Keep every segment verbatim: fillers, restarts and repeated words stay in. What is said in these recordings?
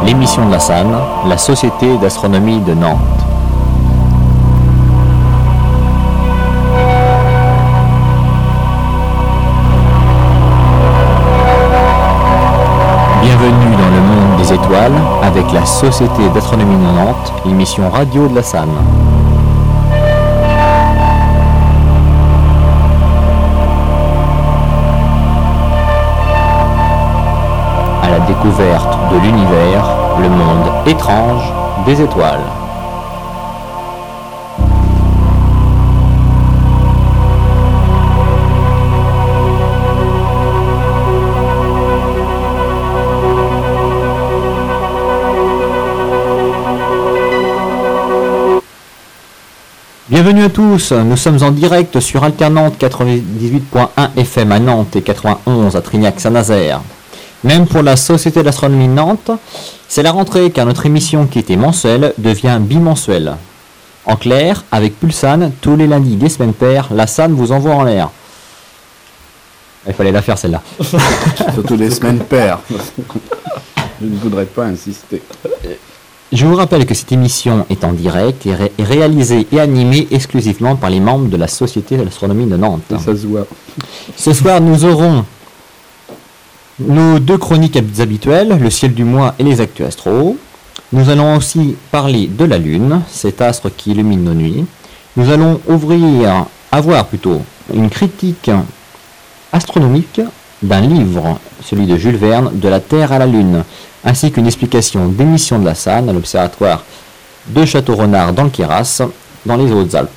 l'émission de la S A N, la Société d'astronomie de Nantes. Bienvenue dans le monde des étoiles avec la Société d'astronomie de Nantes, l'émission radio de la S A N. À la découverte de l'univers, le monde étrange des étoiles. Bienvenue à tous, nous sommes en direct sur Alternante quatre-vingt-dix-huit point un F M à Nantes et quatre-vingt-onze à Trignac-Saint-Nazaire. Même pour la Société d'astronomie de Nantes, c'est la rentrée car notre émission qui était mensuelle devient bimensuelle. En clair, avec Pulsane, tous les lundis des semaines paires, la S A N vous envoie en l'air. Il fallait la faire celle-là. Surtout les semaines paires. Je ne voudrais pas insister. Je vous rappelle que cette émission est en direct et ré- est réalisée et animée exclusivement par les membres de la Société d'astronomie de Nantes. Et ça se voit. Ce soir, nous aurons nos deux chroniques habituelles, le ciel du mois et les actus astro. Nous allons aussi parler de la Lune, cet astre qui illumine nos nuits. Nous allons ouvrir, avoir plutôt, une critique astronomique d'un livre, celui de Jules Verne, de la Terre à la Lune, ainsi qu'une explication d'émission de la S A N à l'observatoire de Château-Renard dans le Queyras, dans les Hautes-Alpes,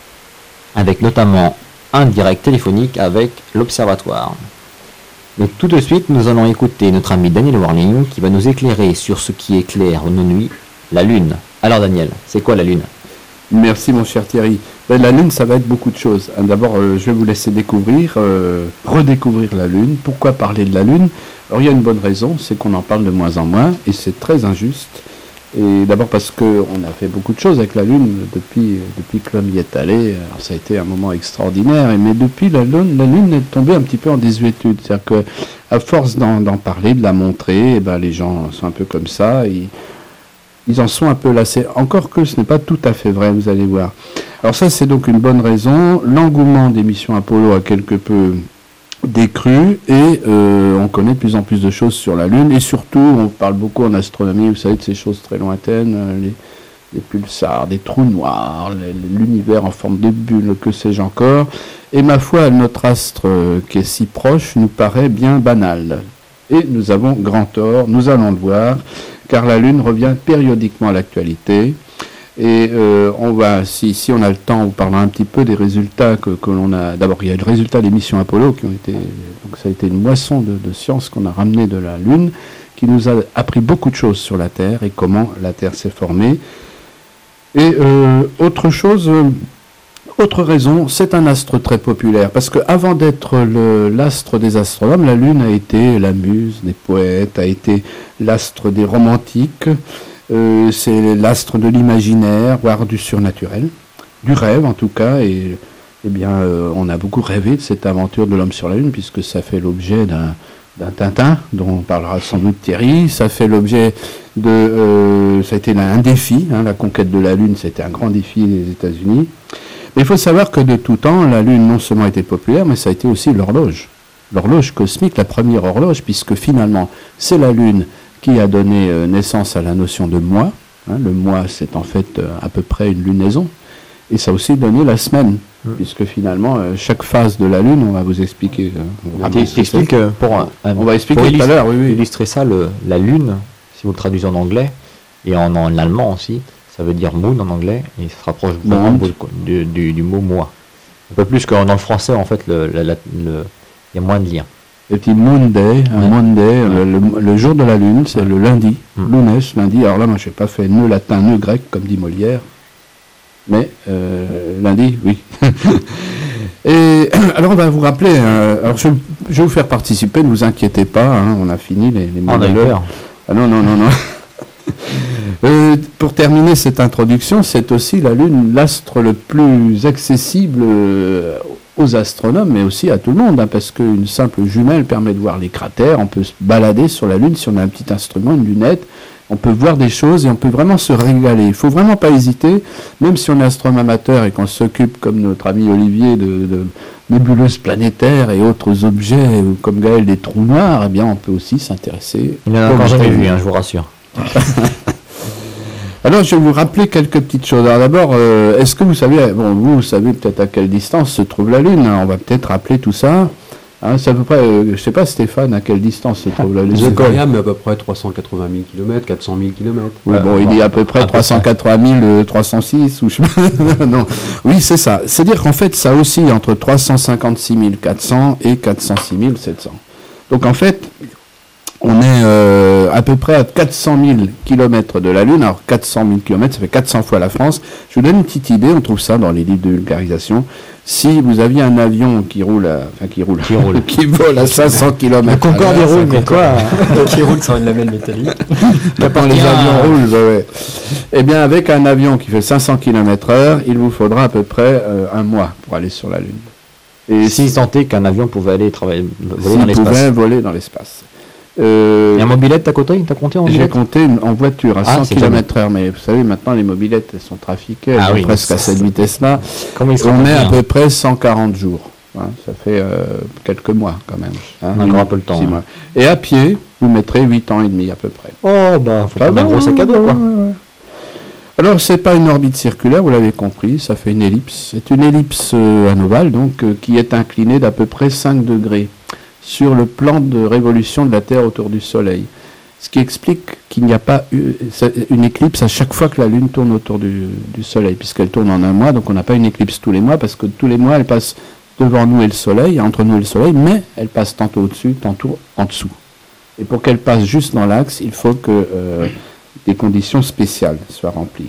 avec notamment un direct téléphonique avec l'observatoire. Mais tout de suite, nous allons écouter notre ami Daniel Warling qui va nous éclairer sur ce qui éclaire nos nuits, la Lune. Alors Daniel, c'est quoi la Lune ? Merci mon cher Thierry. Ben, la Lune, ça va être beaucoup de choses. D'abord, euh, je vais vous laisser découvrir, euh, redécouvrir la Lune. Pourquoi parler de la Lune ? Alors il y a une bonne raison, c'est qu'on en parle de moins en moins et c'est très injuste. Et d'abord parce qu'on a fait beaucoup de choses avec la Lune depuis, depuis que l'homme y est allé. Alors ça a été un moment extraordinaire, mais depuis la Lune, la Lune est tombée un petit peu en désuétude. C'est-à-dire qu'à force d'en, d'en parler, de la montrer, eh ben, les gens sont un peu comme ça. Ils, ils en sont un peu lassés. Encore que ce n'est pas tout à fait vrai, vous allez voir. Alors ça, c'est donc une bonne raison. L'engouement des missions Apollo a quelque peu décru et euh, on connaît de plus en plus de choses sur la Lune et surtout on parle beaucoup en astronomie, vous savez, de ces choses très lointaines, euh, les, les pulsars, des trous noirs, les, l'univers en forme de bulle, que sais-je encore. Et ma foi, notre astre euh, qui est si proche nous paraît bien banal. Et nous avons grand tort, nous allons le voir, car la Lune revient périodiquement à l'actualité. Et euh, on va, si, si on a le temps, on parlera un petit peu des résultats que, que l'on a. D'abord, il y a le résultat des missions Apollo qui ont été. Donc, ça a été une moisson de, de sciences qu'on a ramené de la Lune, qui nous a appris beaucoup de choses sur la Terre et comment la Terre s'est formée. Et euh, autre chose, euh, autre raison, c'est un astre très populaire, parce qu'avant d'être le, l'astre des astronomes, la Lune a été la muse des poètes, a été l'astre des romantiques. Euh, c'est l'astre de l'imaginaire, voire du surnaturel, du rêve en tout cas, et eh bien, euh, on a beaucoup rêvé de cette aventure de l'homme sur la Lune, puisque ça fait l'objet d'un, d'un Tintin, dont on parlera sans doute Thierry, ça fait l'objet de... Euh, ça a été un défi, hein, la conquête de la Lune, c'était un grand défi des États-Unis. Mais il faut savoir que de tout temps, la Lune non seulement était populaire, mais ça a été aussi l'horloge. L'horloge cosmique, la première horloge, puisque finalement, c'est la Lune qui a donné euh, naissance à la notion de mois. Hein, le mois, c'est en fait euh, à peu près une lunaison. Et ça a aussi donné la semaine, mmh. puisque finalement, euh, chaque phase de la Lune, on va vous expliquer. Euh, ah, t'expliques euh, pour, euh, on va expliquer pour tout à l'heure, oui, oui. illustrer ça, le, la Lune, si vous le traduisez en anglais, et en, en allemand aussi, ça veut dire moon en anglais, et ça se rapproche vraiment du, du, du mot mois. Un peu plus que dans le français, en fait, le, la, la, le, il y a moins de liens. Le petit Monday, un ouais. Monday, ouais. le, le, le jour de la Lune, c'est ouais. le lundi, mm. lunes, lundi. Alors là, moi, je n'ai pas fait nœud latin, nœud grec, comme dit Molière, mais euh, lundi, oui. Et alors, on va vous rappeler, hein, alors je, je vais vous faire participer, ne vous inquiétez pas, hein, on a fini les, les monologues. Ah non, non, non, non. euh, pour terminer cette introduction, c'est aussi la Lune, l'astre le plus accessible euh, aux astronomes, mais aussi à tout le monde, hein, parce qu'une simple jumelle permet de voir les cratères. On peut se balader sur la Lune si on a un petit instrument, une lunette, On peut voir des choses et on peut vraiment se régaler. Il ne faut vraiment pas hésiter, même si on est astronome amateur et qu'on s'occupe, comme notre ami Olivier, de, de nébuleuses planétaires et autres objets, ou comme Gaël des trous noirs, eh bien on peut aussi s'intéresser. Il n'en a encore jamais vu, hein, je vous rassure. Alors, je vais vous rappeler quelques petites choses. Alors d'abord, euh, est-ce que vous savez, bon, vous, vous savez peut-être à quelle distance se trouve la Lune, hein, on va peut-être rappeler tout ça. Hein, c'est à peu près, euh, je ne sais pas Stéphane, à quelle distance se trouve la Lune. C'est variable, mais à peu près trois cent quatre-vingt mille kilomètres, quatre cent mille kilomètres. Oui, bon, il y a à peu près trois cent quatre-vingt mille, trois cent six, ou je sais pas. Non. Oui, c'est ça. C'est-à-dire qu'en fait, ça oscille entre trois cent cinquante-six mille quatre cents et quatre cent six mille sept cents. Donc en fait, on est euh, à peu près à quatre cent mille kilomètres de la Lune. Alors quatre cent mille kilomètres, ça fait quatre cents fois la France. Je vous donne une petite idée, on trouve ça dans les livres de vulgarisation. Si vous aviez un avion qui roule, à, enfin qui roule, qui, roule. qui vole à cinq cents kilomètres. Le Concorde roule, mais quoi qui roule sur une lamelle métallique. Quand les avions roulent, bah ouais. Eh bien, avec un avion qui fait cinq cents kilomètres heure, il vous faudra à peu près euh, un mois pour aller sur la Lune. Et si si tant est qu'un avion pouvait aller travailler, voler dans l'espace. pouvait voler dans l'espace. Euh, Et un mobilette, t'as compté, t'as compté en J'ai mobilette compté en voiture à ah, cent kilomètres heure, mais vous savez, maintenant les mobilettes, elles sont trafiquées, elles ah, sont oui, presque à cette vitesse-là. Comment ils On est à peu près cent quarante jours. Hein, ça fait euh, quelques mois quand même. Hein, on a encore un peu le temps. Hein. Et à pied, vous mettrez huit ans et demi à peu près. Oh, bah, faut pas un gros sac à dos, quoi. Ouais, ouais. Alors, c'est pas une orbite circulaire, vous l'avez compris, ça fait une ellipse. C'est une ellipse euh, anovale, donc, euh, qui est inclinée d'à peu près cinq degrés sur le plan de révolution de la Terre autour du Soleil. Ce qui explique qu'il n'y a pas eu une éclipse à chaque fois que la Lune tourne autour du, du Soleil, puisqu'elle tourne en un mois, donc on n'a pas une éclipse tous les mois, parce que tous les mois, elle passe devant nous et le Soleil, entre nous et le Soleil, mais elle passe tantôt au-dessus, tantôt en dessous. Et pour qu'elle passe juste dans l'axe, il faut que euh, des conditions spéciales soient remplies.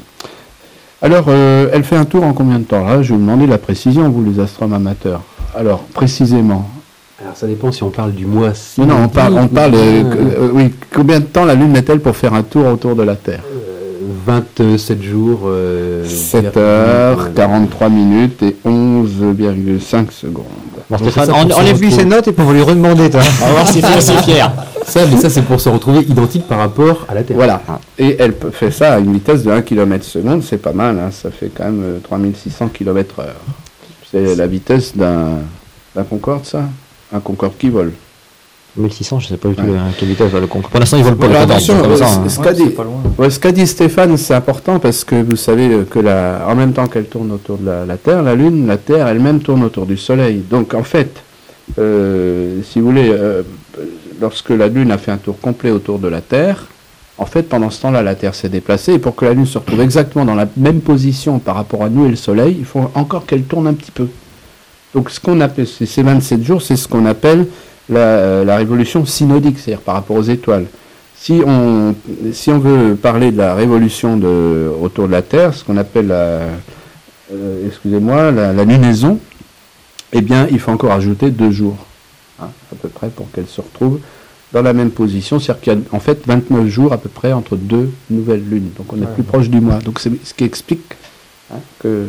Alors, euh, elle fait un tour en combien de temps? Là, je vais vous demander la précision, vous les astronomes amateurs. Alors, précisément. Alors, ça dépend si on parle du mois. Non, non, on parle, on parle euh, euh, oui, combien de temps la Lune met-elle pour faire un tour autour de la Terre? euh, vingt-sept jours. Euh, sept heures, quarante-trois minutes et onze virgule cinq secondes. Bon, Stéphane, on, enlève-lui ses notes et pour vous lui redemander, toi. On va voir s'il fait assez fier. Ça, mais ça, c'est pour se retrouver identique par rapport à la Terre. Voilà. Et elle fait ça à une vitesse de un kilomètre seconde, c'est pas mal, hein, ça fait quand même euh, trois mille six cents kilomètres heure. C'est la vitesse d'un, d'un Concorde, ça? Un Concorde qui vole. mille six cents, je sais pas du tout ouais. à quelle vitesse va le Concorde. Pour l'instant, ils volent pas le Concorde. Concorde. Ce qu'a dit, ouais, ouais, dit Stéphane, c'est important parce que vous savez que la, en même temps qu'elle tourne autour de la, la Terre, la Lune, la Terre elle-même tourne autour du Soleil. Donc en fait, euh, si vous voulez, euh, lorsque la Lune a fait un tour complet autour de la Terre, en fait, pendant ce temps-là, la Terre s'est déplacée. Et pour que la Lune se retrouve exactement dans la même position par rapport à nous et le Soleil, il faut encore qu'elle tourne un petit peu. Donc ce qu'on appelle, ces vingt-sept jours, c'est ce qu'on appelle la, la révolution synodique, c'est-à-dire par rapport aux étoiles. Si on, si on veut parler de la révolution de, autour de la Terre, ce qu'on appelle la, euh, excusez-moi, la, la lunaison, eh bien, il faut encore ajouter deux jours, hein, à peu près, pour qu'elle se retrouve dans la même position. C'est-à-dire qu'il y a en fait vingt-neuf jours à peu près entre deux nouvelles lunes. Donc on est ouais. plus proche du mois. Donc c'est ce qui explique hein, que euh,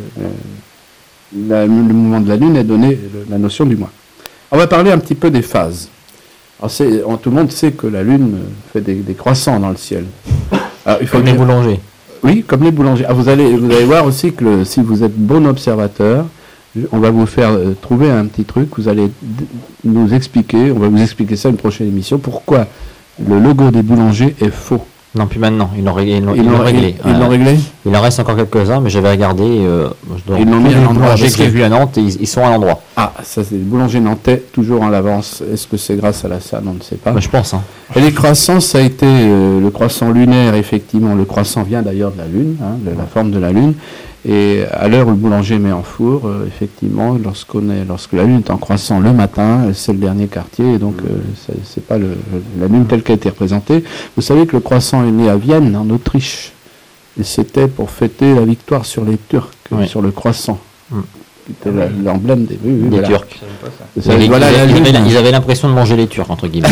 la, le mouvement de la Lune est donné le, la notion du mois. On va parler un petit peu des phases. Alors c'est, on, tout le monde sait que la Lune fait des, des croissants dans le ciel. Alors, il faut comme dire, les boulangers. Oui, comme les boulangers. Ah, vous, allez, vous allez voir aussi que le, si vous êtes bon observateur, on va vous faire euh, trouver un petit truc, vous allez d- nous expliquer, on va vous expliquer ça une prochaine émission, pourquoi le logo des boulangers est faux. Non, plus maintenant, ils l'ont réglé. Ils l'ont, ils l'ont réglé. Ils, ils l'ont réglé. Il en reste encore quelques-uns, mais j'avais regardé. Euh, je dois ils l'ont mis à l'endroit. J'ai que... vu à Nantes, et ils, ils sont à l'endroit. Ah, ça c'est les boulangers nantais, toujours en avance. Est-ce que c'est grâce à la S A N? On ne sait pas. Bah, je pense. Hein. Et les croissants, ça a été euh, le croissant lunaire, effectivement. Le croissant vient d'ailleurs de la Lune, hein, de la forme de la Lune. Et à l'heure où le boulanger met en four, euh, effectivement, lorsqu'on est, lorsque la Lune est en croissant le matin, c'est le dernier quartier, et donc euh, c'est, c'est pas le, la Lune telle qu'elle a été représentée. Vous savez que le croissant est né à Vienne, en Autriche, et c'était pour fêter la victoire sur les Turcs, oui. sur le croissant, mm. qui était la, l'emblème des, oui, oui, des voilà. Turcs. Ça, ils, voilà, ils, ils, avaient, ils avaient l'impression de manger les Turcs, entre guillemets.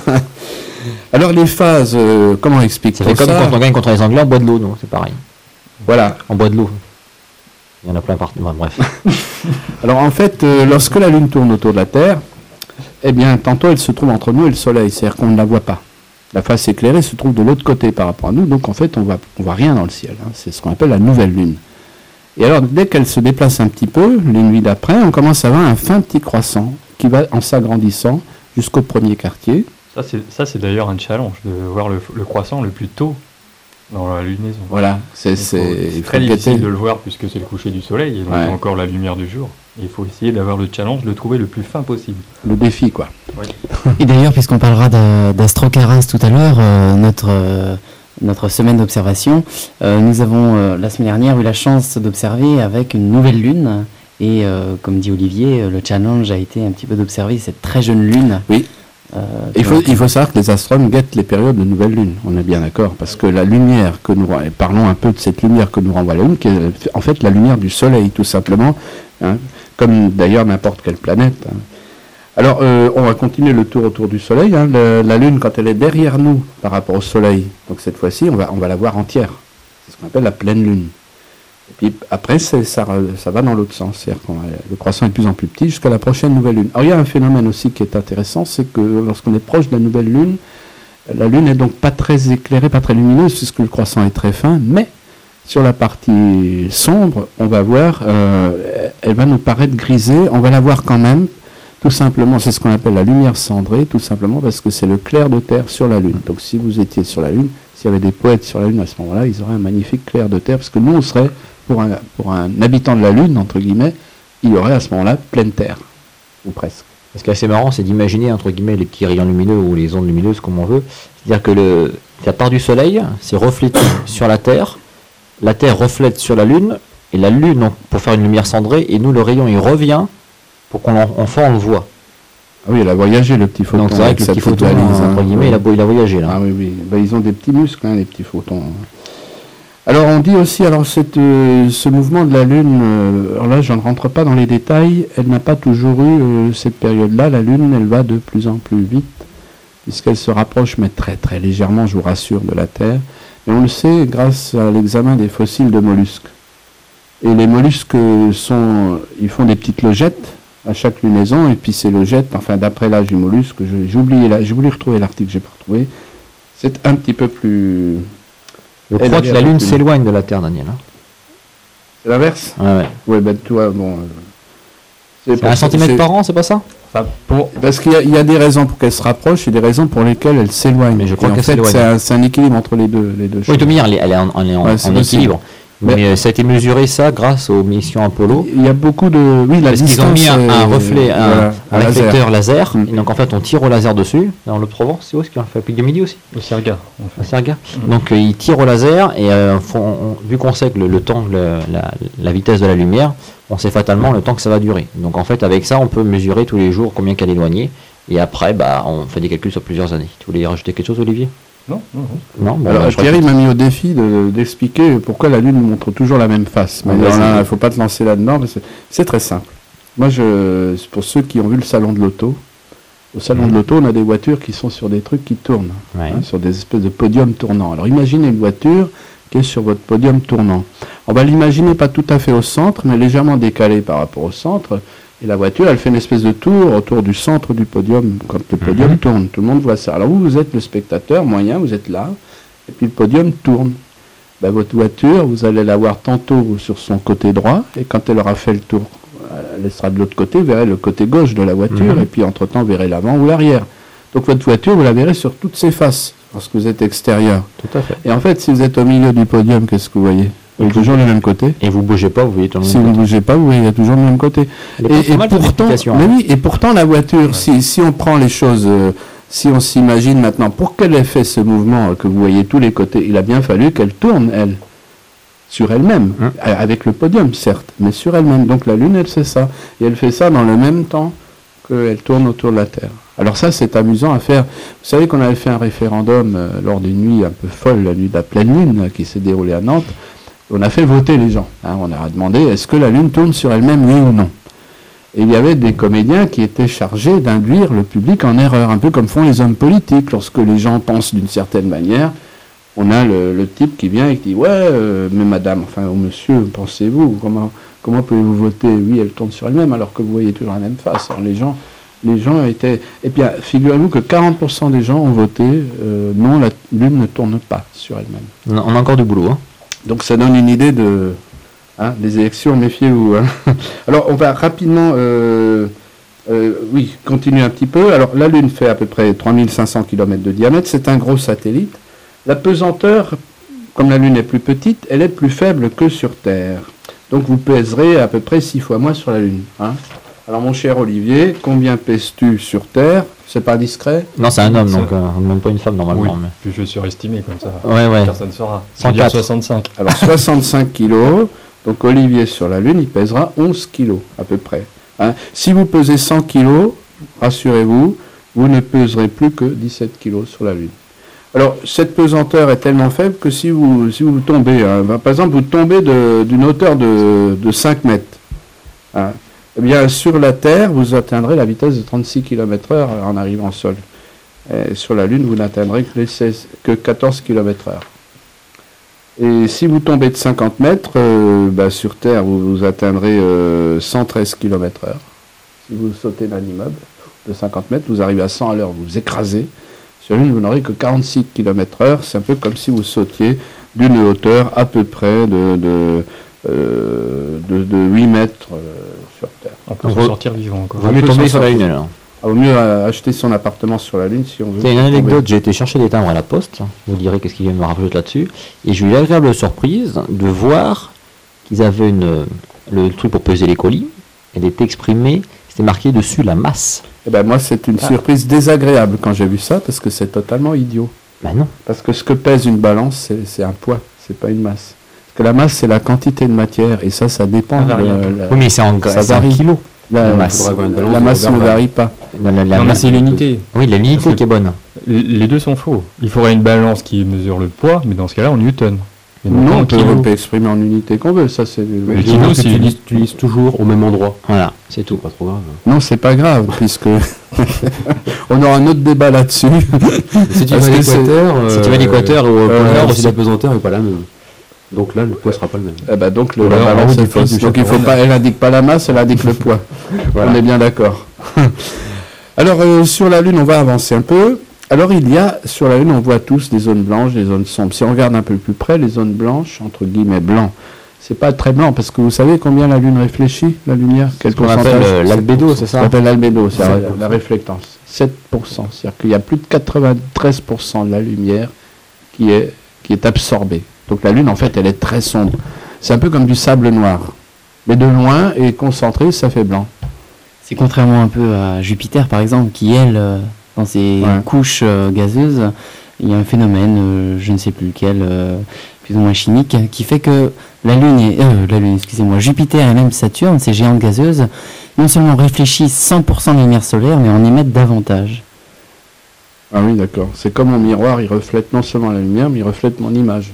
Alors les phases, euh, comment expliquer ça? C'est comme quand on gagne contre les Anglais, on boit de l'eau, non? C'est pareil. Voilà. On boit de l'eau. Il y en a plein partout, bon, bref. Alors en fait, euh, lorsque la Lune tourne autour de la Terre, eh bien, tantôt elle se trouve entre nous et le Soleil, c'est-à-dire qu'on ne la voit pas. La face éclairée se trouve de l'autre côté par rapport à nous, donc en fait on voit, on voit rien dans le ciel. Hein. C'est ce qu'on appelle la nouvelle lune. Et alors dès qu'elle se déplace un petit peu, les nuits d'après, on commence à avoir un fin petit croissant qui va en s'agrandissant jusqu'au premier quartier. Ça c'est, ça, c'est d'ailleurs un challenge, de voir le, le croissant le plus tôt dans la lunaison. Voilà, c'est, Il faut- c'est, c'est très difficile de le voir puisque c'est le coucher du soleil et donc Ouais. encore la lumière du jour. Il faut essayer d'avoir le challenge de le trouver le plus fin possible. le défi, quoi. Et d'ailleurs, puisqu'on parlera d'a- d'Astrocaras tout à l'heure, euh, notre, euh, notre semaine d'observation, euh, nous avons euh, la semaine dernière eu la chance d'observer avec une nouvelle lune. Et euh, comme dit Olivier, euh, le challenge a été un petit peu d'observer cette très jeune lune. Oui. Euh, Il faut, donc, il faut savoir que les astronomes guettent les périodes de nouvelle lune, on est bien d'accord, parce que la lumière que nous, et parlons un peu de cette lumière que nous renvoie la lune, qui est en fait la lumière du soleil, tout simplement, hein, comme d'ailleurs n'importe quelle planète. Hein. Alors, euh, on va continuer le tour autour du soleil. Hein. Le- la lune, quand elle est derrière nous par rapport au soleil, donc cette fois-ci, on va, on va la voir entière. C'est ce qu'on appelle la pleine lune. Et puis après, c'est, ça, ça va dans l'autre sens. C'est-à-dire que le croissant est de plus en plus petit jusqu'à la prochaine nouvelle lune. Alors il y a un phénomène aussi qui est intéressant, c'est que lorsqu'on est proche de la nouvelle lune, la lune est donc pas très éclairée, pas très lumineuse, puisque le croissant est très fin, mais sur la partie sombre, on va voir, euh, elle va nous paraître grisée, on va la voir quand même, tout simplement, c'est ce qu'on appelle la lumière cendrée, tout simplement parce que c'est le clair de terre sur la lune. Donc si vous étiez sur la lune, s'il y avait des poètes sur la lune à ce moment-là, ils auraient un magnifique clair de terre, parce que nous, on serait, pour un, pour un habitant de la lune, entre guillemets, il y aurait à ce moment-là pleine terre, ou presque. Ce qui est assez marrant, c'est d'imaginer, entre guillemets, les petits rayons lumineux ou les ondes lumineuses, comme on veut. C'est-à-dire que le, la part du soleil, c'est reflété sur la Terre, la Terre reflète sur la Lune, et la Lune, donc, pour faire une lumière cendrée, et nous, le rayon, il revient pour qu'on l'en- enfin on le voit. Ah oui, elle a voyagé, le petit photon. Donc c'est vrai avec que le sa petit petite photon, valise, hein. entre guillemets, il a, il a voyagé, là. Ah oui, oui. Ben, ils ont des petits muscles, hein, les petits photons. Alors on dit aussi, alors cette, euh, ce mouvement de la Lune, euh, alors là je ne rentre pas dans les détails, elle n'a pas toujours eu euh, cette période-là, la Lune elle va de plus en plus vite, puisqu'elle se rapproche, mais très très légèrement, je vous rassure, de la Terre. Et on le sait grâce à l'examen des fossiles de mollusques. Et les mollusques sont, ils font des petites logettes à chaque lunaison, et puis ces logettes, enfin d'après l'âge du mollusque, je- j'ai oublié, la- j'ai voulu retrouver l'article, j'ai pas retrouvé, c'est un petit peu plus... Je Elle crois a que l'air la Lune de- s'éloigne de la Terre, Daniel. hein. C'est l'inverse? Ouais, ouais. Oui, ben toi, bon... euh, C'est pour- un centimètre c'est- par an, c'est pas ça? Enfin, pour, Parce qu'il y, a- il y a des raisons pour qu'elle se rapproche et des raisons pour lesquelles elle s'éloigne. Mais je crois Et en qu'elle fait, s'éloigne. c'est un, c'est un équilibre entre les deux, les deux Oui, choses. de manière, elle est, elle est en, elle est en- Ouais, c'est en possible. équilibre. Mais- Mais, euh, ça a été mesuré, ça, grâce aux missions Apollo. Il y a beaucoup de... Oui, la Parce qu'ils ont distance... mis un, est- un reflet, un, voilà, un laser. réflecteur laser. Mm. Et donc en fait, on tire au laser dessus. Dans le Provence, c'est où est-ce qu'il en fait Pic de Midi aussi le Serga, en à fait. Serga. Mm. Donc euh, ils tirent au laser et euh, font- on- vu qu'on sait que le, le temps, le- la, la vitesse de la lumière, on sait fatalement le temps que ça va durer. Donc en fait, avec ça, on peut mesurer tous les jours combien qu'elle est éloignée. Et après, bah, on fait des calculs sur plusieurs années. Tu voulais rajouter quelque chose, Olivier? Non, non, non. Non. Bon, Alors, bah, je Thierry répète. m'a mis au défi de- d'expliquer pourquoi la Lune montre toujours la même face. Mais Ouais, alors vas-y. là, il ne faut pas te lancer là-dedans, parce que c'est très simple. Moi, je, c'est pour ceux qui ont vu le salon de l'auto, au salon de l'auto, on a des voitures qui sont sur des trucs qui tournent, Ouais. hein, sur des espèces de podiums tournants. Alors imaginez une voiture qui est sur votre podium tournant. On va l'imaginer pas tout à fait au centre, mais légèrement décalé par rapport au centre. Et la voiture, elle fait une espèce de tour autour du centre du podium, quand le podium Mhm. tourne. Tout le monde voit ça. Alors vous, vous êtes le spectateur moyen, vous êtes là, et puis le podium tourne. Ben, votre voiture, vous allez la voir tantôt sur son côté droit, et quand elle aura fait le tour, elle sera de l'autre côté, vous verrez le côté gauche de la voiture, Mhm. et puis entre-temps, vous verrez l'avant ou l'arrière. Donc votre voiture, vous la verrez sur toutes ses faces, lorsque vous êtes extérieur. Tout à fait. Et en fait, si vous êtes au milieu du podium, qu'est-ce que vous voyez? Vous voyez toujours le même côté. Et vous bougez pas, vous voyez tout le Si vous monde. ne bougez pas, vous voyez toujours le même côté. Elle est pas- pas Et, et mal, cette pourtant, explication, mais hein. oui, et pourtant la voiture, si, si on prend les choses, euh, si on s'imagine maintenant, pour qu'elle ait fait ce mouvement euh, que vous voyez tous les côtés, il a bien fallu qu'elle tourne, elle, sur elle-même, Hum. a- avec le podium, certes, mais sur elle-même. Donc la Lune, elle fait ça. Et elle fait ça dans le même temps qu'elle tourne autour de la Terre. Alors ça, c'est amusant à faire. Vous savez qu'on avait fait un référendum euh, lors d'une nuit un peu folle, la nuit de la pleine Lune, là, qui s'est déroulée à Nantes. On a fait voter les gens. hein. On a demandé, est-ce que la Lune tourne sur elle-même, oui ou non? Et il y avait des comédiens qui étaient chargés d'induire le public en erreur, un peu comme font les hommes politiques. Lorsque les gens pensent d'une certaine manière, on a le, le type qui vient et qui dit, ouais, euh, mais madame, enfin, ou monsieur, pensez-vous, comment, comment pouvez-vous voter? Oui, elle tourne sur elle-même, alors que vous voyez toujours la même face. Alors les gens Les gens étaient... Et bien, figurez-vous que quarante pour cent des gens ont voté euh, non, la Lune ne tourne pas sur elle-même. On a encore du boulot. Hein. Donc ça donne une idée de... Hein, des élections, méfiez-vous. Hein. Alors, on va rapidement... Euh, euh, oui, continuer un petit peu. Alors, la Lune fait à peu près trois mille cinq cents kilomètres de diamètre. C'est un gros satellite. La pesanteur, comme la Lune est plus petite, elle est plus faible que sur Terre. Donc, vous pèserez à peu près six fois moins sur la Lune. Hein. Alors, mon cher Olivier, combien pèses-tu sur Terre? C'est pas discret? Non, c'est un homme, C'est- donc euh, même pas une femme normalement. Oui, mais- puis je vais surestimer comme ça. Ouais, ouais. Personne ne saura. cent cent quatre. soixante-cinq. Alors, soixante-cinq kilos. Donc, Olivier sur la Lune, il pèsera onze kilos à peu près. Hein. Si vous pesez cent kilos, rassurez-vous, vous ne peserez plus que dix-sept kilos sur la Lune. Alors, cette pesanteur est tellement faible que si vous, si vous tombez, hein, ben, par exemple, vous tombez de- d'une hauteur de, de cinq mètres, hein, eh bien, sur la Terre, vous atteindrez la vitesse de trente-six kilomètres heure en arrivant au sol. Et sur la Lune, vous n'atteindrez que, les seize que quatorze kilomètres heure. Et si vous tombez de cinquante mètres, euh, bah, sur Terre, vous, vous atteindrez euh, cent treize kilomètres heure. Si vous sautez d'un immeuble de cinquante mètres, vous arrivez à cent à l'heure, vous vous écrasez. Sur la Lune, vous n'aurez que quarante-six kilomètres heure. C'est un peu comme si vous sautiez d'une hauteur à peu près de, de, euh, de, de huit mètres euh, sur Terre. On peut On s'en re- sortir vivant encore. Vaut mieux peut tomber s'en sur la sortir. Lune alors. Il vaut mieux euh, acheter son appartement sur la Lune si on veut. C'est une tomber. anecdote, j'ai été chercher des timbres à la poste, vous direz qu'est-ce qu'il vient de me rappeler là-dessus, et j'ai eu l'agréable surprise de voir qu'ils avaient une, le truc pour peser les colis, elle était exprimée, c'était marqué dessus la masse. Eh ben, moi, c'est une Ah. surprise désagréable quand j'ai vu ça, parce que c'est totalement idiot. Ben non. Parce que ce que pèse une balance, c'est, c'est un poids, c'est pas une masse. Parce que la masse, c'est la quantité de matière, et ça, ça dépend Ça de varie un peu. la, Oui, mais c'est en, ça c'est en varie. kilos. la, la masse. Faudra avoir une balance la de masse ne Robert varie pas. La, la- la Non, mais masse- c'est l'unité. Oui, la l'unité Parce qui est bonne. Les deux sont faux. Il faudrait une balance qui mesure le poids, mais dans ce cas-là en newton. Et Non, pas en on peut, kilo. on peut exprimer en unité qu'on veut, ça c'est... Le Le kilo, kilo, c'est tu une- utilises, tu utilises toujours au même endroit. Voilà, c'est tout. C'est pas trop grave. Non, c'est pas grave, puisque on aura un autre débat là-dessus. Si tu Parce vas à que c'est- l'équateur, Si tu vas à l'équateur ou au euh, pôle Nord alors, aussi. si la pesanteur n'est pas la même. Donc là, le poids sera pas le même. Eh ben donc le, Ou la alors, en balance haut du est prix fausse. du Donc il faut chocolat. pas, elle indique pas la masse, elle indique le poids. Voilà. On est bien d'accord. Alors euh, sur la Lune, on va avancer un peu. Alors il y a sur la Lune, on voit tous des zones blanches, des zones sombres. Si on regarde un peu plus près, les zones blanches entre guillemets blancs, c'est pas très blanc parce que vous savez combien la Lune réfléchit la lumière. Quel Ce qu'on appelle pourcentage euh, l'albédo, c'est On ça appelle l'albédo, c'est la, la réflectance. sept pour cent, c'est-à-dire qu'il y a plus de quatre-vingt-treize pour cent de la lumière qui est, qui est absorbée. Donc la Lune, en fait, elle est très sombre. C'est un peu comme du sable noir. Mais de loin et concentré, ça fait blanc. C'est contrairement un peu à Jupiter, par exemple, qui, elle, euh, dans ses Ouais. couches euh, gazeuses, il y a un phénomène, euh, je ne sais plus lequel, euh, plus ou moins chimique, qui fait que la Lune, et, euh, la Lune, excusez-moi, Jupiter et même Saturne, ces géantes gazeuses, non seulement réfléchissent cent pour cent de la lumière solaire, mais en émettent davantage. Ah oui, d'accord. C'est comme mon miroir, il reflète non seulement la lumière, mais il reflète mon image.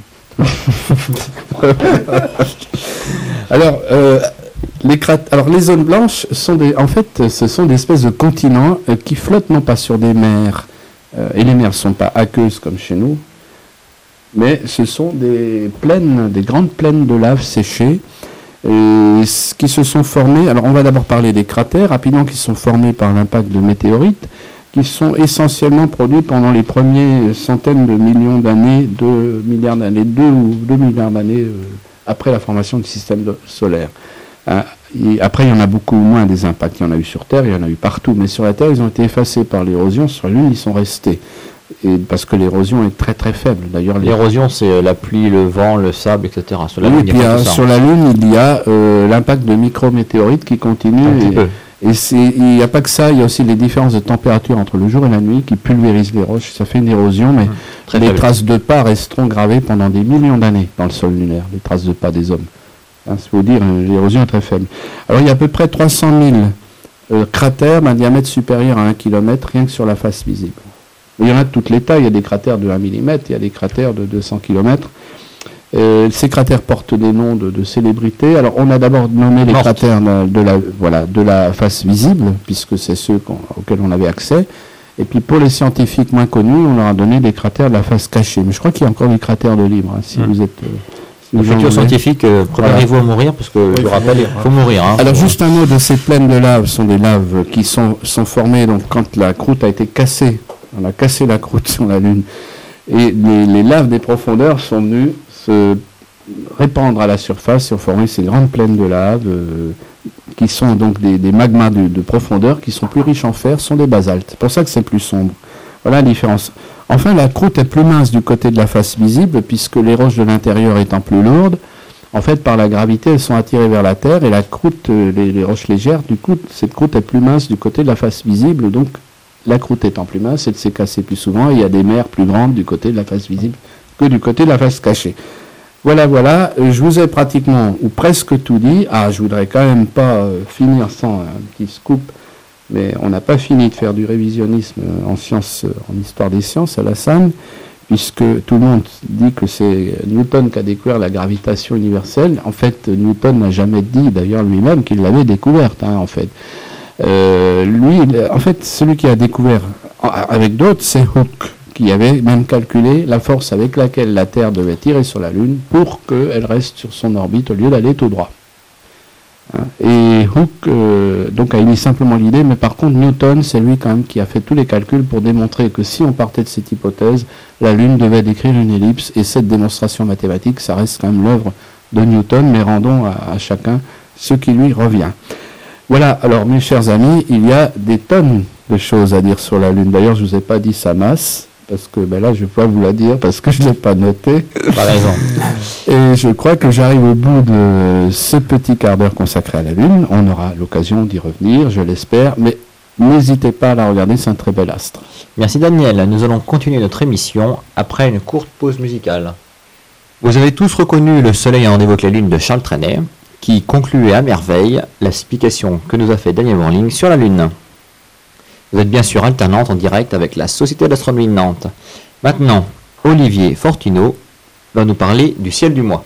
Alors, euh, les crat- Alors, les zones blanches sont des, en fait, ce sont des espèces de continents euh, qui flottent non pas sur des mers, euh, et les mers ne sont pas aqueuses comme chez nous, mais ce sont des plaines, des grandes plaines de lave séchées, et ce qui se sont formées. Alors, on va d'abord parler des cratères rapidement, qui sont formés par l'impact de météorites, qui sont essentiellement produits pendant les premières centaines de millions d'années, deux milliards d'années, deux ou deux milliards d'années euh, après la formation du système de- solaire. Hein, et après, il y en a beaucoup moins des impacts. Il y en a eu sur Terre, il y en a eu partout. Mais sur la Terre, ils ont été effacés par l'érosion. Sur la Lune, ils sont restés. Et parce que l'érosion est très très faible. D'ailleurs, les... L'érosion, c'est euh, la pluie, le vent, le sable, et cetera. Sur la Oui, Lune, et il puis y a pas euh, tout ça. sur la Lune, il y a euh, l'impact de micrométéorites qui continue. Un petit et- peu. Et c'est- il n'y a pas que ça, il y a aussi les différences de température entre le jour et la nuit qui pulvérisent les roches. Ça fait une érosion, mais Très les faible. traces de pas resteront gravées pendant des millions d'années dans le sol lunaire, les traces de pas des hommes. Hein, c'est pour dire, euh, l'érosion est très faible. Alors il y a à peu près trois cent mille euh, cratères d'un diamètre supérieur à un kilomètre, rien que sur la face visible. Il y en a de toutes les tailles, il y a des cratères de un millimètre, il y a des cratères de deux cents kilomètres. Euh, ces cratères portent des noms de, de célébrités. Alors, on a d'abord nommé les Mortes. cratères de, de la, voilà, de la face visible, puisque c'est ceux qu'on- auxquels on avait accès. Et puis, pour les scientifiques moins connus, on leur a donné des cratères de la face cachée. Mais je crois qu'il y a encore des cratères de libre, hein, si Mm. vous êtes, euh, si Le vous en futur voulez. scientifique, euh, préparez-vous à mourir, parce que je vous rappelle, il faut mourir. Hein. Alors juste un mot de ces plaines de lave, sont des laves qui sont, sont formées donc, quand la croûte a été cassée. On a cassé la croûte sur la Lune. Et les, les laves des profondeurs sont venues se répandre à la surface et ont formé ces grandes plaines de lave euh, qui sont donc des, des magmas de, de profondeur qui sont plus riches en fer, sont des basaltes. C'est pour ça que c'est plus sombre. Voilà la différence. Enfin, la croûte est plus mince du côté de la face visible puisque les roches de l'intérieur étant plus lourdes, en fait, par la gravité, elles sont attirées vers la Terre et la croûte, euh, les, les roches légères, du coup, cette croûte est plus mince du côté de la face visible. Donc, la croûte étant plus mince, elle s'est cassée plus souvent et il y a des mers plus grandes du côté de la face visible que du côté de la face cachée. Voilà, voilà, euh, je vous ai pratiquement ou presque tout dit. Ah, je voudrais quand même pas euh, finir sans un petit scoop, mais on n'a pas fini de faire du révisionnisme euh, en sciences, euh, en histoire des sciences à la S A M, puisque tout le monde dit que c'est Newton qui a découvert la gravitation universelle. En fait, Newton n'a jamais dit, d'ailleurs lui-même, qu'il l'avait découverte, hein, en fait. Euh, lui, en fait, celui qui a découvert, avec d'autres, c'est Hooke, qui avait même calculé la force avec laquelle la Terre devait tirer sur la Lune pour qu'elle reste sur son orbite au lieu d'aller tout droit. Et Hooke euh, donc a émis simplement l'idée, mais par contre Newton, c'est lui quand même qui a fait tous les calculs pour démontrer que si on partait de cette hypothèse, la Lune devait décrire une ellipse, et cette démonstration mathématique, ça reste quand même l'œuvre de Newton, mais rendons à, à chacun ce qui lui revient. Voilà, alors mes chers amis, il y a des tonnes de choses à dire sur la Lune. D'ailleurs, je ne vous ai pas dit sa masse, parce que ben là, je ne vais pas vous la dire, parce que je ne l'ai pas noté. Par exemple. Et je crois que j'arrive au bout de ce petit quart d'heure consacré à la Lune. On aura l'occasion d'y revenir, je l'espère, mais n'hésitez pas à la regarder, c'est un très bel astre. Merci Daniel, nous allons continuer notre émission après une courte pause musicale. Vous avez tous reconnu Le Soleil a rendez-vous avec la Lune de Charles Trenet, qui concluait à merveille l'explication que nous a fait Daniel Morling sur la Lune. Vous êtes bien sûr alternante en direct avec la Société d'Astronomie de Nantes. Maintenant, Olivier Fortuneau va nous parler du ciel du mois.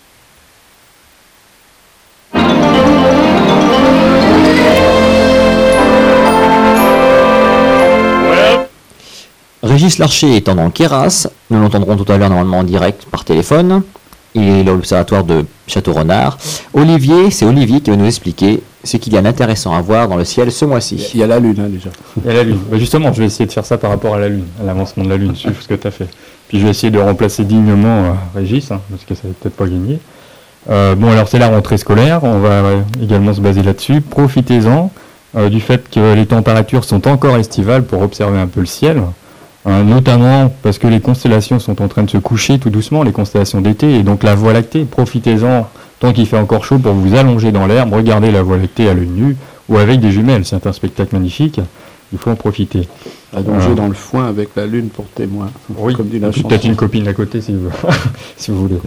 Régis Larcher étant dans le Queyras, nous l'entendrons tout à l'heure normalement en direct par téléphone. Il est à l'observatoire de Château-Renard. Olivier, c'est Olivier qui va nous expliquer ce qu'il y a d'intéressant à voir dans le ciel ce mois-ci. Il y a la Lune hein, déjà. Il y a la Lune. Bah justement, je vais essayer de faire ça par rapport à la Lune, à l'avancement de la Lune, suivre ce que tu as fait. Puis je vais essayer de remplacer dignement euh, Régis, hein, parce que ça va peut-être pas gagner. Euh, bon, alors c'est la rentrée scolaire, on va euh, également se baser là-dessus. Profitez-en euh, du fait que les températures sont encore estivales pour observer un peu le ciel. Euh, notamment parce que les constellations sont en train de se coucher tout doucement, les constellations d'été, et donc la Voie lactée, profitez-en tant qu'il fait encore chaud pour vous allonger dans l'herbe, regardez la Voie lactée à l'œil nu, ou avec des jumelles, c'est un spectacle magnifique, il faut en profiter. Allongé Euh, dans le foin avec la Lune pour témoin, Oui, comme dit la chanson. peut-être une copine à côté si vous, si vous voulez.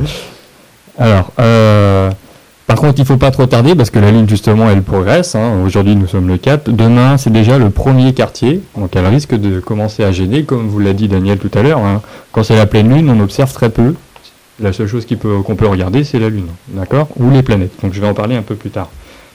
Alors, euh, par contre, il ne faut pas trop tarder parce que la Lune, justement, elle progresse. Hein. Aujourd'hui, nous sommes le quatre. Demain, c'est déjà le premier quartier. Donc, elle risque de commencer à gêner, comme vous l'a dit Daniel tout à l'heure. Hein. Quand c'est la pleine Lune, on observe très peu. La seule chose qui peut, qu'on peut regarder, c'est la Lune. D'accord ? Ou les planètes. Donc, je vais en parler un peu plus tard.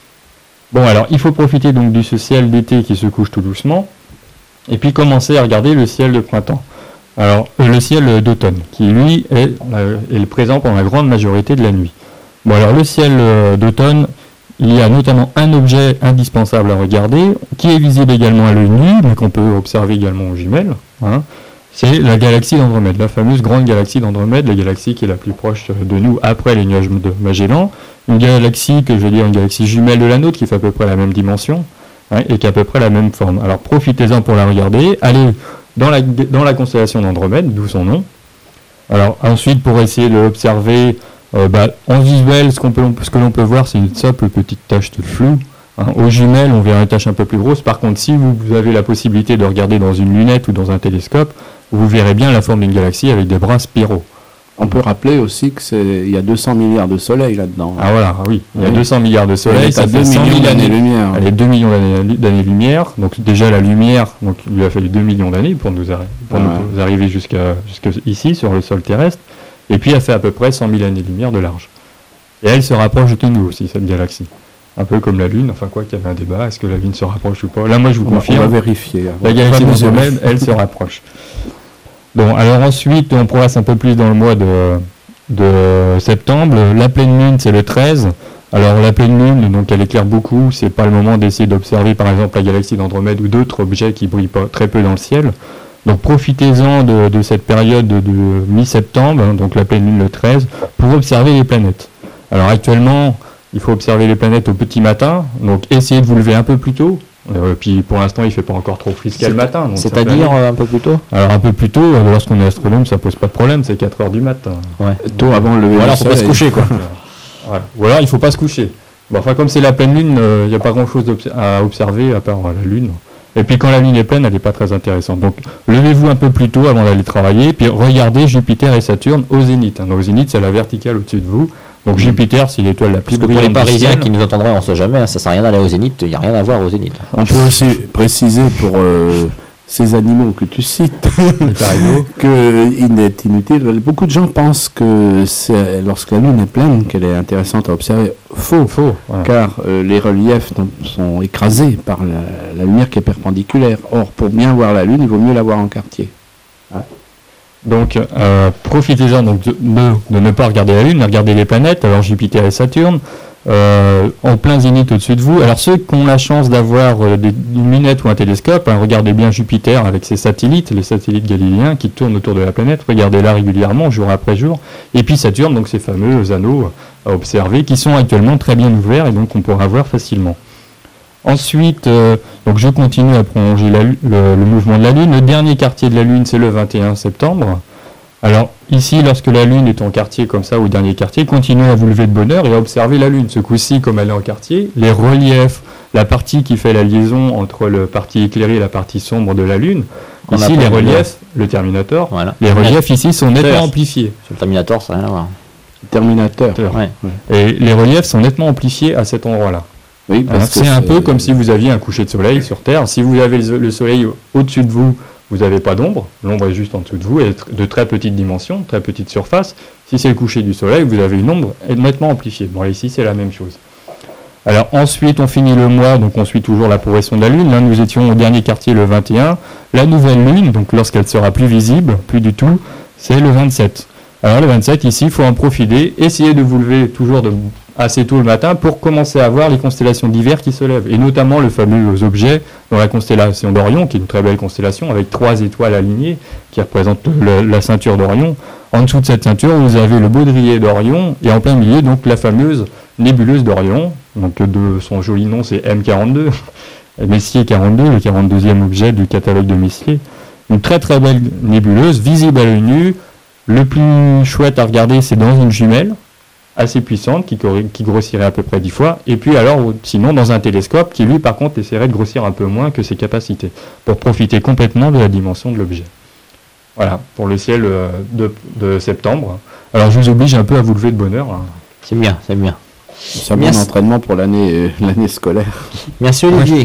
Bon, alors, il faut profiter donc de ce ciel d'été qui se couche tout doucement. Et puis, commencer à regarder le ciel de printemps. Alors, euh, le ciel d'automne, qui lui est, euh, est présent pendant la grande majorité de la nuit. Bon, alors le ciel euh, d'automne, il y a notamment un objet indispensable à regarder, qui est visible également à l'œil nu, mais qu'on peut observer également aux jumelles. Hein. C'est la galaxie d'Andromède, la fameuse grande galaxie d'Andromède, la galaxie qui est la plus proche de nous après les nuages de Magellan. Une galaxie que je veux dire, une galaxie jumelle de la nôtre, qui fait à peu près la même dimension, hein, et qui a à peu près la même forme. Alors profitez-en pour la regarder, allez dans la, dans la constellation d'Andromède, d'où son nom. Alors ensuite, pour essayer de l'observer euh, bah, en visuel, ce, qu'on peut, ce que l'on peut voir, c'est une simple petite tache de flou. Hein. Aux jumelles, on verra une tache un peu plus grosse. Par contre, si vous, vous avez la possibilité de regarder dans une lunette ou dans un télescope, vous verrez bien la forme d'une galaxie avec des bras spiraux. On peut rappeler aussi que c'est il y a deux cents milliards de soleils là-dedans. Ah voilà, oui, il y a Oui. deux cents milliards de soleils, Elle est ça à fait deux cent millions mille années. d'années-lumière. Elle est deux millions d'années- d'années-lumière, donc déjà la lumière, donc il lui a fallu deux millions d'années pour nous, arri- pour Ouais. nous arriver jusqu'à jusqu'ici sur le sol terrestre, et puis elle fait à peu près cent mille années-lumière de large. Et elle se rapproche de nous aussi, cette galaxie. Un peu comme la Lune, enfin quoi qu'il y avait un débat, est-ce que la Lune se rapproche ou pas ? Là moi je vous On va- on va confirme, vérifier. hein. la galaxie On va mesurer. d'Andromède, elle se rapproche. Bon, alors ensuite on progresse un peu plus dans le mois de, de septembre. La pleine lune, c'est le treize. Alors la pleine lune, donc elle éclaire beaucoup. C'est pas le moment d'essayer d'observer par exemple la galaxie d'Andromède ou d'autres objets qui brillent pas, très peu dans le ciel. Donc profitez-en de, de cette période de, de mi-septembre, hein, donc la pleine lune le treize, pour observer les planètes. Alors actuellement, il faut observer les planètes au petit matin, donc essayez de vous lever un peu plus tôt. Euh, puis pour l'instant, il ne fait pas encore trop frisquet le matin. donc ça peut C'est-à-dire aller. euh, un peu plus tôt Alors un peu plus tôt, euh, lorsqu'on est astronome, ça pose pas de problème, c'est quatre heures du matin. Ouais. Tôt avant le lever Ou alors, du faut pas se soleil. coucher, quoi. Voilà. Ou alors il faut pas se coucher. Bon, enfin comme c'est la pleine lune, il n'y a pas grand-chose d'obs- à observer à part euh, la lune. Et puis quand la lune est pleine, elle n'est pas très intéressante. Donc levez-vous un peu plus tôt avant d'aller travailler, puis regardez Jupiter et Saturne au zénith. Hein. Donc, au zénith, c'est la verticale au-dessus de vous. Donc Jupiter, c'est l'étoile la plus Parce que pour les brillante du Parisiens ciel. qui nous entendraient, on ne sait jamais, hein, ça sert à rien d'aller au Zénith, il n'y a rien à voir au Zénith. On peut aussi préciser pour euh, ces animaux que tu cites Les pariaux. qu'il est inutile. Beaucoup de gens pensent que c'est lorsque la lune est pleine qu'elle est intéressante à observer. Faux, Faux. Voilà. car euh, les reliefs donc, sont écrasés par la, la lumière qui est perpendiculaire. Or, pour bien voir la lune, il vaut mieux la voir en quartier. Donc, euh, profitez-en donc de, de, de ne pas regarder la Lune, mais regarder les planètes, alors Jupiter et Saturne, euh, en plein zénith au-dessus de vous. Alors, ceux qui ont la chance d'avoir euh, des, une lunette ou un télescope, hein, regardez bien Jupiter avec ses satellites, les satellites galiléens qui tournent autour de la planète, regardez-la régulièrement, jour après jour. Et puis Saturne, donc ces fameux anneaux à observer, qui sont actuellement très bien ouverts et donc on pourra voir facilement. Ensuite, euh, donc je continue à prolonger la, lu- le, le mouvement de la Lune. Le dernier quartier de la Lune, c'est le vingt et un septembre. Alors ici, lorsque la Lune est en quartier comme ça, au dernier quartier, continuez à vous lever de bonne heure et à observer la Lune. Ce coup-ci, comme elle est en quartier, les reliefs, la partie qui fait la liaison entre le partie éclairée et la partie sombre de la Lune, On ici appelle les le- reliefs, le Terminator, Voilà. les reliefs ici sont nettement Terre. amplifiés. Sur le Terminator, ça n'a rien à voir. Terminateur. Ouais. Et les reliefs sont nettement amplifiés à cet endroit-là. Oui, Alors, parce que c'est un peu comme si vous aviez un coucher de soleil sur Terre. Si vous avez le le soleil au- au-dessus de vous, vous n'avez pas d'ombre. L'ombre est juste en dessous de vous, elle est de très petite dimension, très petite surface. Si c'est le coucher du soleil, vous avez une ombre nettement amplifiée. Bon, ici, c'est la même chose. Alors ensuite, on finit le mois, donc on suit toujours la progression de la Lune. Là, nous étions au dernier quartier le vingt et un. La nouvelle Lune, donc lorsqu'elle sera plus visible, plus du tout, c'est le vingt-sept. Alors le vingt-sept, ici, il faut en profiter. Essayez de vous lever toujours de assez tôt le matin pour commencer à voir les constellations d'hiver qui se lèvent. Et notamment le fameux objet dans la constellation d'Orion, qui est une très belle constellation, avec trois étoiles alignées, qui représentent le- la ceinture d'Orion. En dessous de cette ceinture, vous avez le baudrier d'Orion, et en plein milieu, donc, la fameuse nébuleuse d'Orion. Donc, de son joli nom, c'est M quarante-deux. Messier quarante-deux, le quarante-deuxième objet du catalogue de Messier. Une très très belle nébuleuse, visible à l'œil nu. Le plus chouette à regarder, c'est dans une jumelle, assez puissante, qui, corri- qui grossirait à peu près dix fois. Et puis alors, sinon, dans un télescope, qui lui, par contre, essaierait de grossir un peu moins que ses capacités, pour profiter complètement de la dimension de l'objet. Voilà, pour le ciel euh, de, de septembre. Alors, je vous oblige un peu à vous lever de bonne heure. hein. C'est bien, c'est bien. C'est un bon Merci. entraînement pour l'année euh, l'année scolaire. Merci Olivier.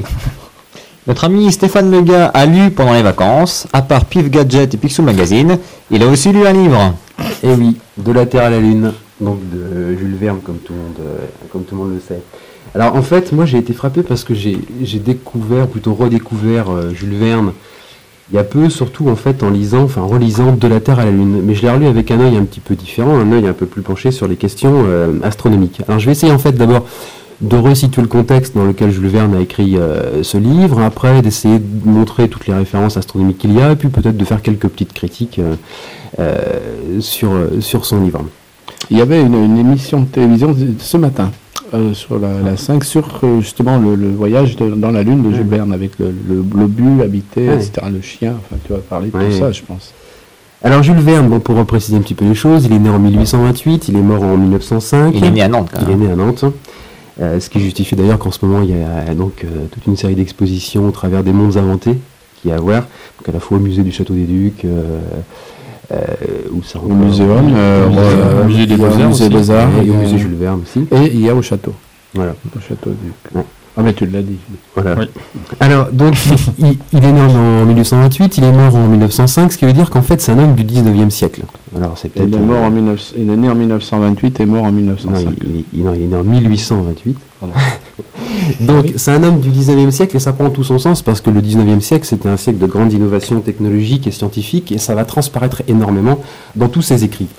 Notre ami Stéphane Lega a lu pendant les vacances, à part Pif Gadget et Picsou Magazine, il a aussi lu un livre. Et oui, de la Terre à la Lune, donc de Jules Verne, comme tout le monde, euh, comme tout le monde le sait. Alors en fait, moi j'ai été frappé parce que j'ai j'ai découvert, plutôt redécouvert euh, Jules Verne il y a peu, surtout en fait en lisant, enfin en relisant De la Terre à la Lune. Mais je l'ai relu avec un œil un petit peu différent, un œil un peu plus penché sur les questions euh, astronomiques. Alors je vais essayer en fait d'abord de resituer le contexte dans lequel Jules Verne a écrit euh, ce livre, après d'essayer de montrer toutes les références astronomiques qu'il y a, et puis peut-être de faire quelques petites critiques euh, euh, sur, euh, sur son livre. Il y avait une, une émission de télévision ce matin euh, sur la, la cinq sur euh, justement le, le voyage de- dans la Lune de Jules Ouais. Verne avec le, le, le but habité, Ouais. et cetera. Le chien, enfin tu vas parler de Ouais. tout ça, je pense. Alors Jules Verne, bon, pour repréciser un petit peu les choses, il est né en mille huit cent vingt-huit, il est mort en mille neuf cent cinq. Il est né à Nantes, quand Il est même. né à Nantes. Euh, ce qui justifie d'ailleurs qu'en ce moment il y a donc euh, toute une série d'expositions au travers des mondes inventés qu'il y a à voir, donc à la fois au musée du Château des Ducs, euh, euh, où ça Au muséum, euh, Au musée- euh, au musée des il y a au Beaux-Arts musée aussi. des Arts, et au il y a- musée Jules Verne aussi. et il y a au château, Voilà. au château du. Ouais. Ah mais tu l'as dit. Voilà. Oui. Alors, donc, il, il est né en, en mille huit cent vingt-huit, il est mort en mille neuf cent cinq, ce qui veut dire qu'en fait, c'est un homme du dix-neuvième siècle. Alors, c'est Il peut-être... est, mort en mille neuf cents il est né en mille neuf cent vingt-huit et mort en mille neuf cent Non, cinq. il, il- non, il est né en mille huit cent vingt-huit. Pardon. Donc, c'est un homme du dix-neuvième siècle et ça prend tout son sens parce que le dix-neuvième siècle, c'était un siècle de grandes innovations technologiques et scientifiques et ça va transparaître énormément dans tous ses écrits.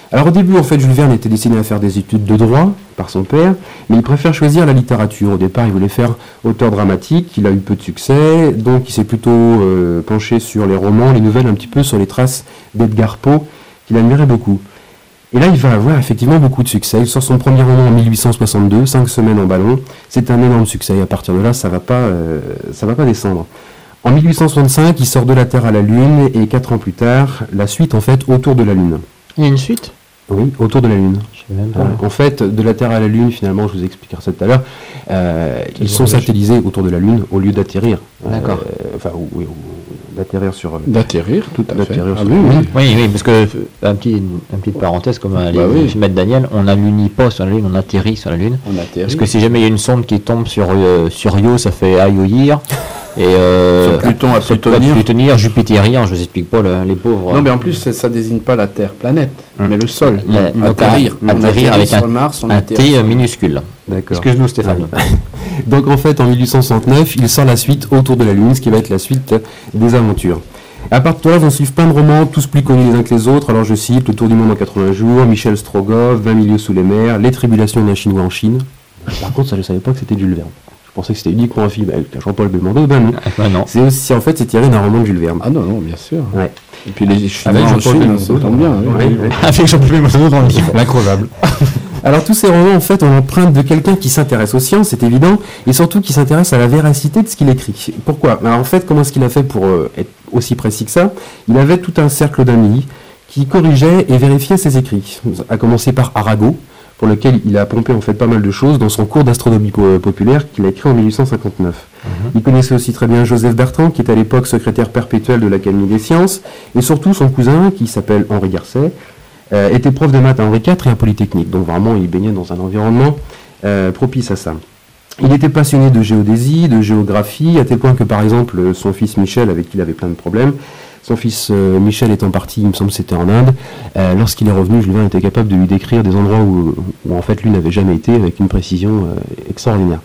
Alors au début, en fait, Jules Verne était destiné à faire des études de droit par son père, mais il préfère choisir la littérature. Au départ, il voulait faire auteur dramatique, il a eu peu de succès, donc il s'est plutôt euh, penché sur les romans, les nouvelles, un petit peu sur les traces d'Edgar Poe, qu'il admirait beaucoup. Et là, il va avoir effectivement beaucoup de succès. Il sort son premier roman en mille huit cent soixante-deux, Cinq semaines en ballon. C'est un énorme succès, et à partir de là, ça va pas, euh, ça va pas descendre. En mille huit cent soixante-cinq, il sort De la Terre à la Lune, et quatre ans plus tard, la suite, en fait, Autour de la Lune. Il y a une suite? Oui, Autour de la Lune. Je sais même pas. Euh, en fait, de la Terre à la Lune, finalement, je vous expliquerai ça tout à l'heure, euh, ils sont satellisés autour de la Lune au lieu d'atterrir. D'accord. Euh, enfin, ou, oui, ou- d'atterrir sur... euh, D'atterrir, tout à fait. D'atterrir Ah sur- oui, oui. Oui, oui, parce que, euh, un petit, une petite parenthèse, comme euh, les Bah oui. films de Daniel, on n'allunie pas sur la Lune, on atterrit sur la Lune. On atterrit. Parce que si jamais il y a une sonde qui tombe sur, euh, sur Io, ça fait aïoïr. Et euh, Sur Pluton à sur Plutonir. Plutonir, Jupitérien, je vous explique pas, le- les pauvres. Non, mais en plus, ça, ça désigne pas la Terre planète, Hum. mais le sol. La- On donc, atterrir. un- On atterrir atterrit avec sur un- Mars, on un atterrit T sur- minuscule. D'accord. Excuse-nous Stéphane. Donc en fait, en mille huit cent soixante-neuf, il sort la suite Autour de la Lune, ce qui va être la suite des aventures. À partir de là, vont suivre plein de romans, tous plus connus les uns que les autres. Alors je cite Le Tour du monde en quatre-vingts jours, Michel Strogoff, vingt milieux sous les mers, Les tribulations d'un Chinois en Chine. Par contre, ça, je ne savais pas que c'était Jules Verne. Je pensais que c'était uniquement un film avec Jean-Paul Belmondo. Ben non. Ah, non. C'est aussi, en fait, c'est tiré d'un roman de Jules Verne. Ah non, non, bien sûr. Ouais. Et puis les Chinois Avec en Jean-Paul Chine, Belmondo ça dans- tombe bien. oui. Ouais, ouais. Avec Jean-Paul Belmondo dans le livre. L'increvable. Alors tous ces romans, en fait, ont l'empreinte de quelqu'un qui s'intéresse aux sciences, c'est évident, et surtout qui s'intéresse à la véracité de ce qu'il écrit. Pourquoi? Alors en fait, comment est-ce qu'il a fait pour euh, être aussi précis que ça? Il avait tout un cercle d'amis qui corrigeaient et vérifiaient ses écrits. À commencer par Arago, pour lequel il a pompé en fait pas mal de choses dans son cours d'astronomie po- populaire qu'il a écrit en mille huit cent cinquante-neuf. Il connaissait aussi très bien Joseph Bertrand, qui est à l'époque secrétaire perpétuel de l'Académie des sciences, et surtout son cousin, qui s'appelle Henri Garcet, euh, était prof de maths à Henri quatre et à Polytechnique. Donc vraiment, il baignait dans un environnement euh, propice à ça. Il était passionné de géodésie, de géographie, à tel point que par exemple son fils Michel, avec qui il avait plein de problèmes, son fils euh, Michel étant parti, il me semble que c'était en Inde, euh, lorsqu'il est revenu, Jules Verne était capable de lui décrire des endroits où, où en fait lui n'avait jamais été, avec une précision euh, extraordinaire.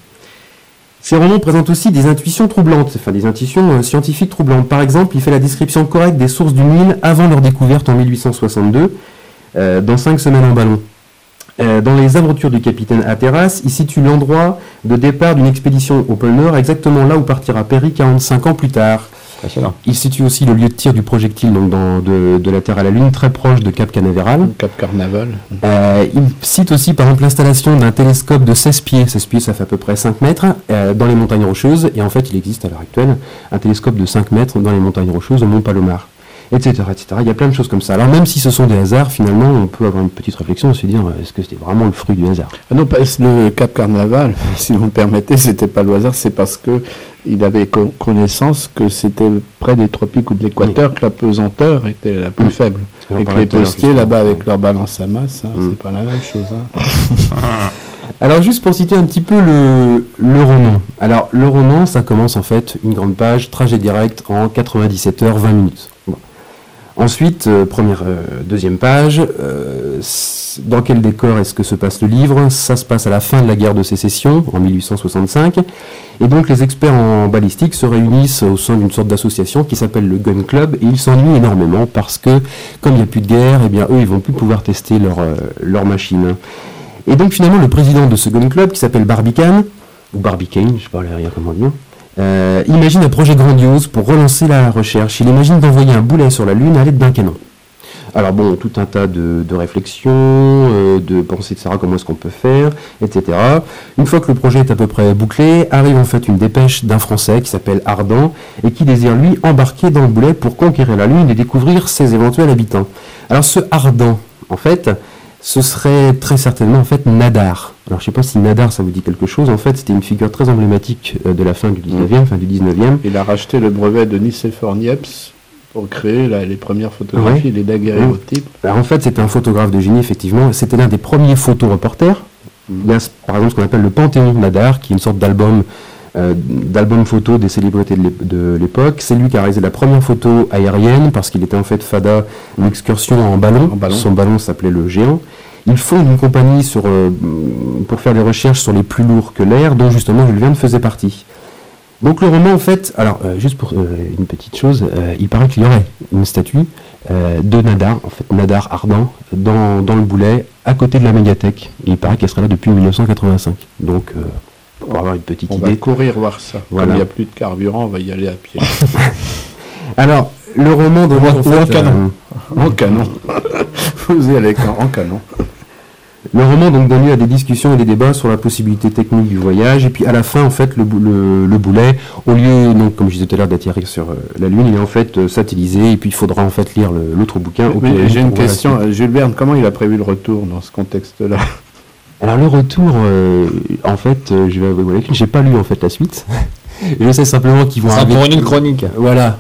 Ces romans présentent aussi des intuitions troublantes, enfin des intuitions euh, scientifiques troublantes. Par exemple, il fait la description correcte des sources du Nil avant leur découverte en mille huit cent soixante-deux, euh, dans Cinq semaines en ballon. Euh, dans les aventures du capitaine Hatteras, il situe l'endroit de départ d'une expédition au pôle Nord, exactement là où partira Perry quarante-cinq ans plus tard. Passionnant. Il situe aussi le lieu de tir du projectile donc dans, de, de la Terre à la Lune, très proche de Cap Canaveral. Cap Carnaval. Euh, il cite aussi par exemple l'installation d'un télescope de seize pieds, seize pieds ça fait à peu près cinq mètres, euh, dans les montagnes rocheuses, et en fait il existe à l'heure actuelle un télescope de cinq mètres dans les montagnes rocheuses au Mont Palomar, et cetera, et cetera. Il y a plein de choses comme ça. Alors même si ce sont des hasards, finalement on peut avoir une petite réflexion et se dire euh, est-ce que c'était vraiment le fruit du hasard? Ah non, pas- le Cap Carnaval, si vous me permettez, c'était pas le hasard, c'est parce que il avait co- connaissance que c'était près des tropiques ou de l'équateur que la pesanteur était la plus Mm. faible. On en Et que parlait les tout à l'heure, postiers justement. là-bas avec leur balance à masse, hein, Mm. c'est pas la même chose. hein. Alors juste pour citer un petit peu le, le roman. Alors le roman, ça commence en fait une grande page, trajet direct en quatre-vingt-dix-sept heures vingt minutes. Bon. Ensuite, euh, première, euh, deuxième page, euh, s- dans quel décor est-ce que se passe le livre? Ça se passe à la fin de la guerre de sécession, en mille huit cent soixante-cinq, et donc les experts en balistique se réunissent au sein d'une sorte d'association qui s'appelle le Gun Club, et ils s'ennuient énormément parce que, comme il n'y a plus de guerre, eh bien eux, ils vont plus pouvoir tester leur, euh, leur machine. Et donc finalement, le président de ce Gun Club, qui s'appelle Barbicane, ou Barbicane, je ne sais pas rien comment dire, Euh, imagine un projet grandiose pour relancer la recherche. Il imagine d'envoyer un boulet sur la Lune à l'aide d'un canon. Alors bon, tout un tas de, de réflexions, euh, de pensées de Sarah, comment est-ce qu'on peut faire, et cetera. Une fois que le projet est à peu près bouclé, arrive en fait une dépêche d'un Français qui s'appelle Ardan et qui désire lui embarquer dans le boulet pour conquérir la Lune et découvrir ses éventuels habitants. Alors ce Ardan, en fait, ce serait très certainement en fait Nadar. Alors je ne sais pas si Nadar ça vous dit quelque chose, en fait c'était une figure très emblématique euh, de la fin du dix-neuvième, fin du dix-neuvième. Il a racheté le brevet de Nicéphore Niepce pour créer là, les premières photographies, Ouais. les daguerréotypes. Alors en fait c'était un photographe de génie effectivement, c'était l'un des premiers photoreporters. Il y a par exemple ce qu'on appelle le Panthéon Nadar, qui est une sorte d'album euh, d'album photo des célébrités de l'ép- de l'époque. C'est lui qui a réalisé la première photo aérienne parce qu'il était en fait fada une excursion en ballon. En ballon. Son ballon s'appelait le Géant. Il fonde une compagnie sur, euh, pour faire des recherches sur les plus lourds que l'air, dont justement Jules Verne faisait partie. Donc le roman, en fait, alors euh, juste pour euh, une petite chose, euh, il paraît qu'il y aurait une statue euh, de Nadar, en fait Nadar ardent, dans, dans le Boulay, à côté de la médiathèque. Et il paraît qu'elle serait là depuis mille neuf cent quatre-vingt-cinq. Donc, euh, pour avoir une petite On idée. va courir voir ça. Voilà. Comme il n'y a plus de carburant, on va y aller à pied. Alors, le roman de Ou en- en fait, ou en canon. euh, En canon. Vous y allez en canon. Le roman donc donne lieu à des discussions et des débats sur la possibilité technique du voyage, et puis à la fin en fait le, bou- le, le Boulet, au lieu donc comme je disais tout à l'heure d'atterrir sur euh, la Lune, il est en fait euh, satellisé, et puis il faudra en fait lire le- l'autre bouquin. Mais auquel j'ai on une trouvera la question. suite. Jules Verne, comment il a prévu le retour dans ce contexte-là? Alors le retour, euh, en fait, euh, je vais avouer que j'ai pas lu en fait la suite. Je sais simplement qu'ils vont C'est arriver- pour une chronique. Voilà.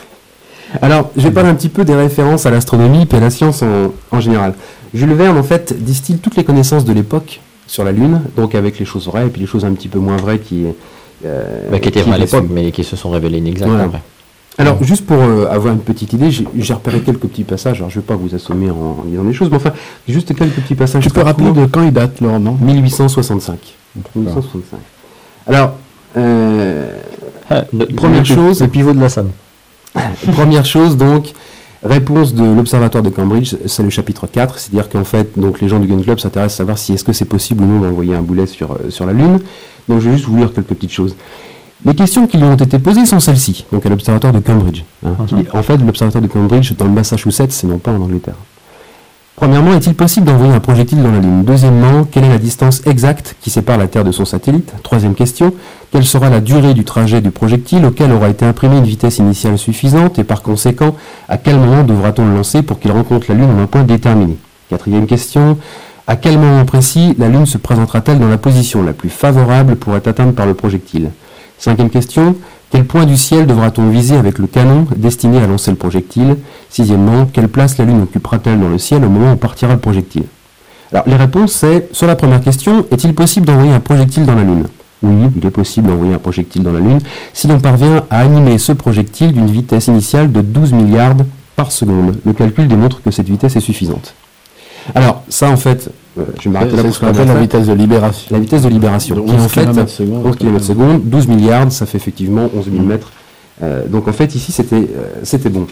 Alors, je vais parler un petit peu des références à l'astronomie et à la science en, en général. Jules Verne, en fait, distille toutes les connaissances de l'époque sur la Lune, donc avec les choses vraies et puis les choses un petit peu moins vraies qui... Euh, Bah, qui étaient qui vraies à l'époque, dessus. mais qui se sont révélées inexactes Voilà. après. Alors, juste pour euh, avoir une petite idée, j'ai j'ai repéré quelques petits passages. Alors, je ne vais pas vous assommer en, en disant des choses, mais enfin, juste quelques petits passages. Tu peux très rappeler courts. de quand il date le roman? mille huit cent soixante-cinq. mille huit cent soixante-cinq. Alors, euh, Première chose- le pivot de la Somme. première chose, donc, réponse de l'Observatoire de Cambridge, c'est le chapitre quatre, c'est-à-dire qu'en fait, donc, les gens du Gun Club s'intéressent à savoir si est-ce que c'est possible ou non d'envoyer un boulet sur, euh, sur la Lune. Donc, je vais juste vous lire quelques petites choses. Les questions qui lui ont été posées sont celles-ci, donc à l'Observatoire de Cambridge. hein. Mhm. En fait, l'Observatoire de Cambridge, dans le Massachusetts, c'est non pas en Angleterre. Premièrement, est-il possible d'envoyer un projectile dans la Lune? Deuxièmement, quelle est la distance exacte qui sépare la Terre de son satellite? Troisième question, quelle sera la durée du trajet du projectile auquel aura été imprimée une vitesse initiale suffisante et par conséquent, à quel moment devra-t-on le lancer pour qu'il rencontre la Lune en un point déterminé? Quatrième question, à quel moment précis la Lune se présentera-t-elle dans la position la plus favorable pour être atteinte par le projectile? Cinquième question, quel point du ciel devra-t-on viser avec le canon destiné à lancer le projectile? Sixièmement, quelle place la Lune occupera-t-elle dans le ciel au moment où partira le projectile? Alors, les réponses, c'est, sur la première question, est-il possible d'envoyer un projectile dans la Lune? Oui, il est possible d'envoyer un projectile dans la Lune si l'on parvient à animer ce projectile d'une vitesse initiale de douze milliards par seconde. Le calcul démontre que cette vitesse est suffisante. Alors, ça, en fait, euh, je vais m'arrêter là C'est pour ce qu'on appelle la vitesse de libération. la vitesse de libération. De qui est en onze fait kilomètres seconde. onze kilomètres seconde, douze milliards, ça fait effectivement onze mille mètres. Euh, donc en fait, ici, c'était euh, c'était bon.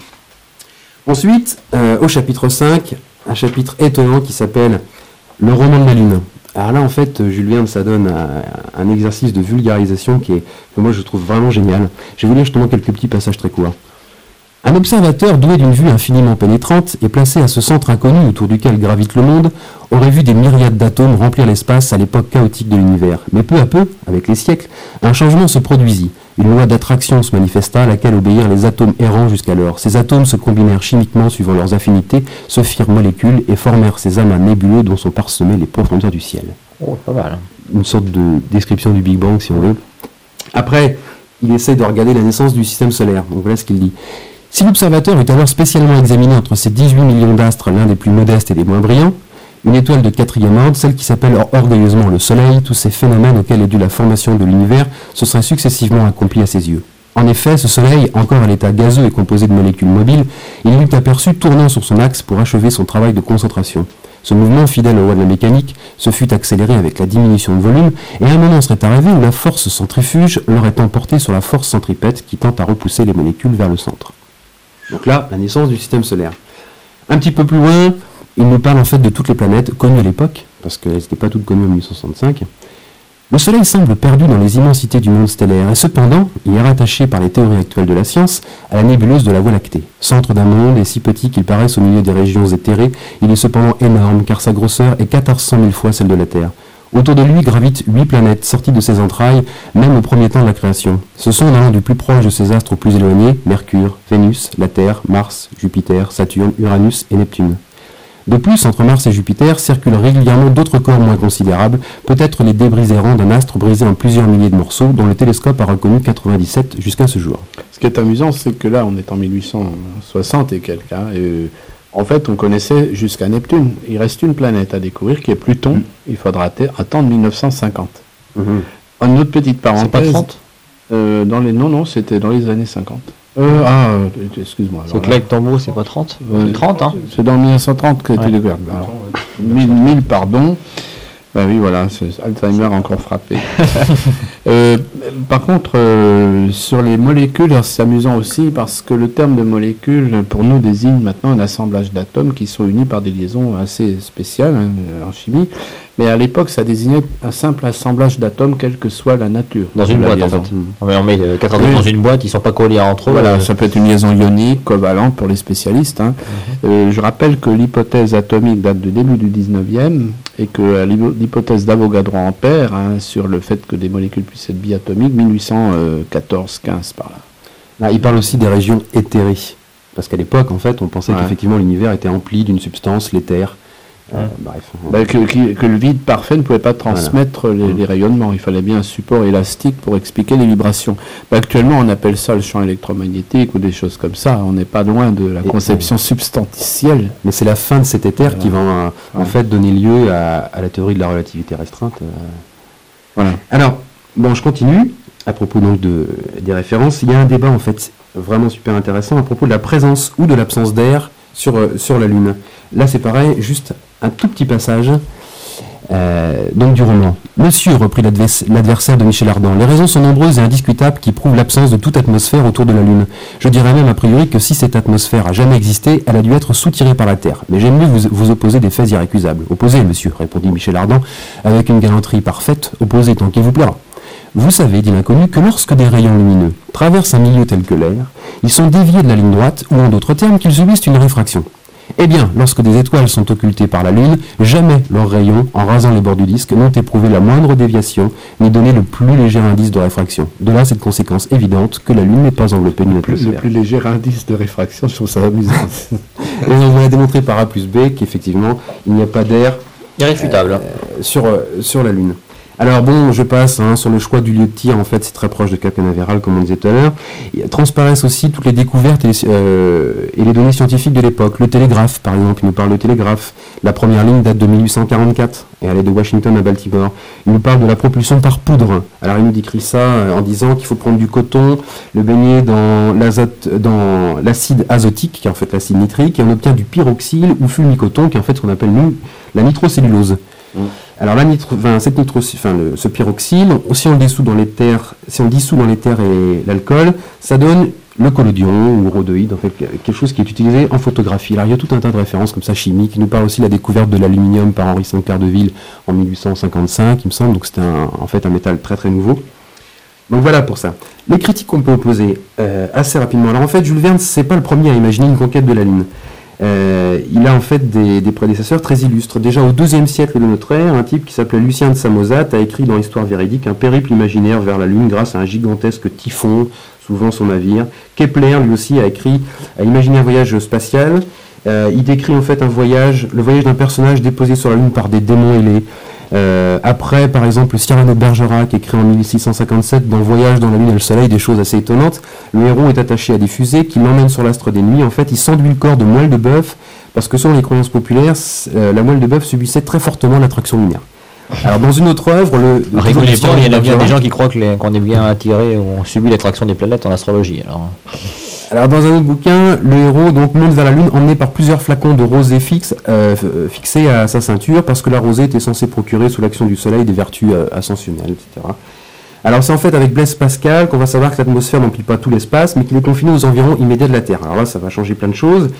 Ensuite, euh, au chapitre cinq, un chapitre étonnant qui s'appelle Le roman de la Lune. Alors là, en fait, Jules Verne, ça donne un, un exercice de vulgarisation qui est, que moi je trouve vraiment génial. Je vais vous lire justement quelques petits passages très courts. Un observateur doué d'une vue infiniment pénétrante et placé à ce centre inconnu autour duquel gravite le monde aurait vu des myriades d'atomes remplir l'espace à l'époque chaotique de l'univers. Mais peu à peu, avec les siècles, un changement se produisit. Une loi d'attraction se manifesta à laquelle obéirent les atomes errants jusqu'alors. Ces atomes se combinèrent chimiquement suivant leurs affinités, se firent molécules et formèrent ces amas nébuleux dont sont parsemées les profondeurs du ciel. Oh, pas mal. Une sorte de description du Big Bang, si on veut. Après, il essaie de regarder la naissance du système solaire. Donc voilà ce qu'il dit. Si l'observateur eut alors spécialement examiné entre ces dix-huit millions d'astres l'un des plus modestes et des moins brillants, une étoile de quatrième ordre, celle qui s'appelle or- orgueilleusement le Soleil, tous ces phénomènes auxquels est due la formation de l'univers se seraient successivement accomplis à ses yeux. En effet, ce Soleil, encore à l'état gazeux et composé de molécules mobiles, il l'eût aperçu tournant sur son axe pour achever son travail de concentration. Ce mouvement, fidèle aux lois de la mécanique, se fut accéléré avec la diminution de volume, et un moment serait arrivé où la force centrifuge l'aurait emporté sur la force centripète qui tend à repousser les molécules vers le centre. Donc là, la naissance du système solaire. Un petit peu plus loin, il nous parle en fait de toutes les planètes connues à l'époque, parce qu'elles n'étaient pas toutes connues en mille huit cent soixante-cinq. Le Soleil semble perdu dans les immensités du monde stellaire, et cependant, il est rattaché par les théories actuelles de la science à la nébuleuse de la Voie lactée. Centre d'un monde et si petit qu'il paraisse au milieu des régions éthérées, il est cependant énorme, car sa grosseur est quatorze cent mille fois celle de la Terre. Autour de lui gravitent huit planètes sorties de ses entrailles, même au premier temps de la création. Ce sont en allant du plus proche de ses astres au plus éloigné, Mercure, Vénus, la Terre, Mars, Jupiter, Saturne, Uranus et Neptune. De plus, entre Mars et Jupiter circulent régulièrement d'autres corps moins considérables, peut-être les débris errants d'un astre brisé en plusieurs milliers de morceaux, dont le télescope a reconnu quatre-vingt-dix-sept jusqu'à ce jour. Ce qui est amusant, c'est que là, on est en mille huit cent soixante et quelques. Hein, et, euh, en fait, on connaissait jusqu'à Neptune. Il reste une planète à découvrir qui est Pluton. Mm. Il faudra att- attendre mille neuf cent cinquante. Mmh. Une autre petite C'est pas parenthèse. trente? euh, dans les... Non, non, c'était dans les années cinquante. Euh, ah, euh, excuse-moi. alors C'est là, Claude Tombeau, c'est pas trente? euh, C'est trente, hein? C'est dans mille neuf cent trente qu'a été Ouais. découvert. Alors, mille, mille, pardon. Ben oui, voilà, c'est Alzheimer encore frappé. euh, Par contre, euh, sur les molécules, alors, c'est amusant aussi parce que le terme de molécule, pour nous, désigne maintenant un assemblage d'atomes qui sont unis par des liaisons assez spéciales hein, en chimie. Mais à l'époque, ça désignait un simple assemblage d'atomes, quelle que soit la nature. Dans de une la boîte, liaison. en fait. On met, on met euh, quatre atomes Oui. dans une boîte, ils sont pas collés entre eux. Voilà, euh, ça peut être une liaison ionique, covalente pour les spécialistes. Hein. Euh, je rappelle que l'hypothèse atomique date du début du dix-neuvième et que euh, l'hypo- l'hypothèse d'Avogadro-Ampère hein, sur le fait que des molécules puissent être biatomiques, mille huit cent quatorze quinze par là. Ah, il parle aussi des régions éthérées. Parce qu'à l'époque, en fait, on pensait Ouais. qu'effectivement l'univers était empli d'une substance, l'éther. Euh, bref. Bah, que, qui- que le vide parfait ne pouvait pas transmettre les, les rayonnements. Il fallait bien un support élastique pour expliquer les vibrations. Bah, actuellement, on appelle ça le champ électromagnétique ou des choses comme ça. On n'est pas loin de la Et- conception substantielle. Mais c'est la fin de cet éther qui va euh, en Ouais. fait donner lieu à, à la théorie de la relativité restreinte. euh. Voilà. Alors, bon, je continue. À propos donc de, des références, il y a un débat en fait vraiment super intéressant à propos de la présence ou de l'absence d'air sur, euh, sur la Lune. Là, c'est pareil, juste un tout petit passage euh, donc du roman. Monsieur, reprit l'advers- l'adversaire de Michel Ardan, les raisons sont nombreuses et indiscutables qui prouvent l'absence de toute atmosphère autour de la Lune. Je dirais même a priori que si cette atmosphère a jamais existé, elle a dû être soutirée par la Terre. Mais j'aime mieux vous, vous opposer des faits irrécusables. Opposez, monsieur, répondit Michel Ardan, avec une galanterie parfaite, opposez tant qu'il vous plaira. Vous savez, dit l'inconnu, que lorsque des rayons lumineux traversent un milieu tel que l'air, ils sont déviés de la ligne droite, ou en d'autres termes, qu'ils subissent une réfraction. Eh bien, lorsque des étoiles sont occultées par la Lune, jamais leurs rayons, en rasant les bords du disque, n'ont éprouvé la moindre déviation, ni donné le plus léger indice de réfraction. De là, cette conséquence évidente que la Lune n'est pas enveloppée d'une Le plus, le atmosphère. plus léger indice de réfraction, je trouve ça amusant. Et on va démontrer par A plus B qu'effectivement, il n'y a pas d'air irréfutable. euh, sur, euh, sur la Lune. Alors bon, je passe hein, sur le choix du lieu de tir, en fait c'est très proche de Cap Canaveral comme on disait tout à l'heure. Il transparaissent aussi toutes les découvertes et les, euh, et les données scientifiques de l'époque. Le télégraphe par exemple, il nous parle de télégraphe. La première ligne date de mille huit cent quarante-quatre et elle est de Washington à Baltimore. Il nous parle de la propulsion par poudre. Alors il nous décrit ça euh, en disant qu'il faut prendre du coton, le baigner dans l'azote, dans l'acide azotique qui est en fait l'acide nitrique et on obtient du pyroxyle ou fulmicoton qui est en fait ce qu'on appelle nous la nitrocellulose. Mmh. Alors la nitro, enfin, cette nitro, enfin, le, ce pyroxyle, si on le dissout dans l'éther, si on le dissout dans l'éther et l'alcool, ça donne le collodion ou rhodoïde, en fait, quelque chose qui est utilisé en photographie. Alors il y a tout un tas de références comme ça chimiques, qui nous parle aussi de la découverte de l'aluminium par Henri Sinclair de Ville en mille huit cent cinquante-cinq, il me semble, donc c'était un, en fait un métal très très nouveau. Donc voilà pour ça. Les critiques qu'on peut opposer euh, assez rapidement. Alors en fait, Jules Verne, c'est pas le premier à imaginer une conquête de la Lune. Euh, il a en fait des, des prédécesseurs très illustres. Déjà au deuxième siècle de notre ère, un type qui s'appelait Lucien de Samosate a écrit dans l'histoire véridique un périple imaginaire vers la Lune grâce à un gigantesque typhon, souvent son navire. Kepler, lui aussi, a écrit, a imaginé un voyage spatial. Euh, il décrit en fait un voyage, le voyage d'un personnage déposé sur la Lune par des démons ailés. Euh, après, par exemple, Cyrano de Bergerac, écrit en mille six cent cinquante-sept, dans Voyage dans la Lune et le Soleil, des choses assez étonnantes. Le héros est attaché à des fusées qui l'emmènent sur l'astre des nuits. En fait, il s'enduit le corps de moelle de bœuf, parce que selon les croyances populaires, euh, la moelle de bœuf subissait très fortement l'attraction lunaire. Alors, dans une autre œuvre, le... Rigolez pas, il y en a bien des Bergerac- gens qui croient que les- qu'on est bien attiré ou on subit l'attraction des planètes en astrologie. Alors, Alors dans un autre bouquin, le héros donc monte vers la Lune emmené par plusieurs flacons de rosée fixe, euh, f- fixés à sa ceinture parce que la rosée était censée procurer sous l'action du soleil des vertus euh, ascensionnelles, et cetera. Alors c'est en fait avec Blaise Pascal qu'on va savoir que l'atmosphère n'emplit pas tout l'espace, mais qu'il est confiné aux environs immédiats de la Terre. Alors là, ça va changer plein de choses.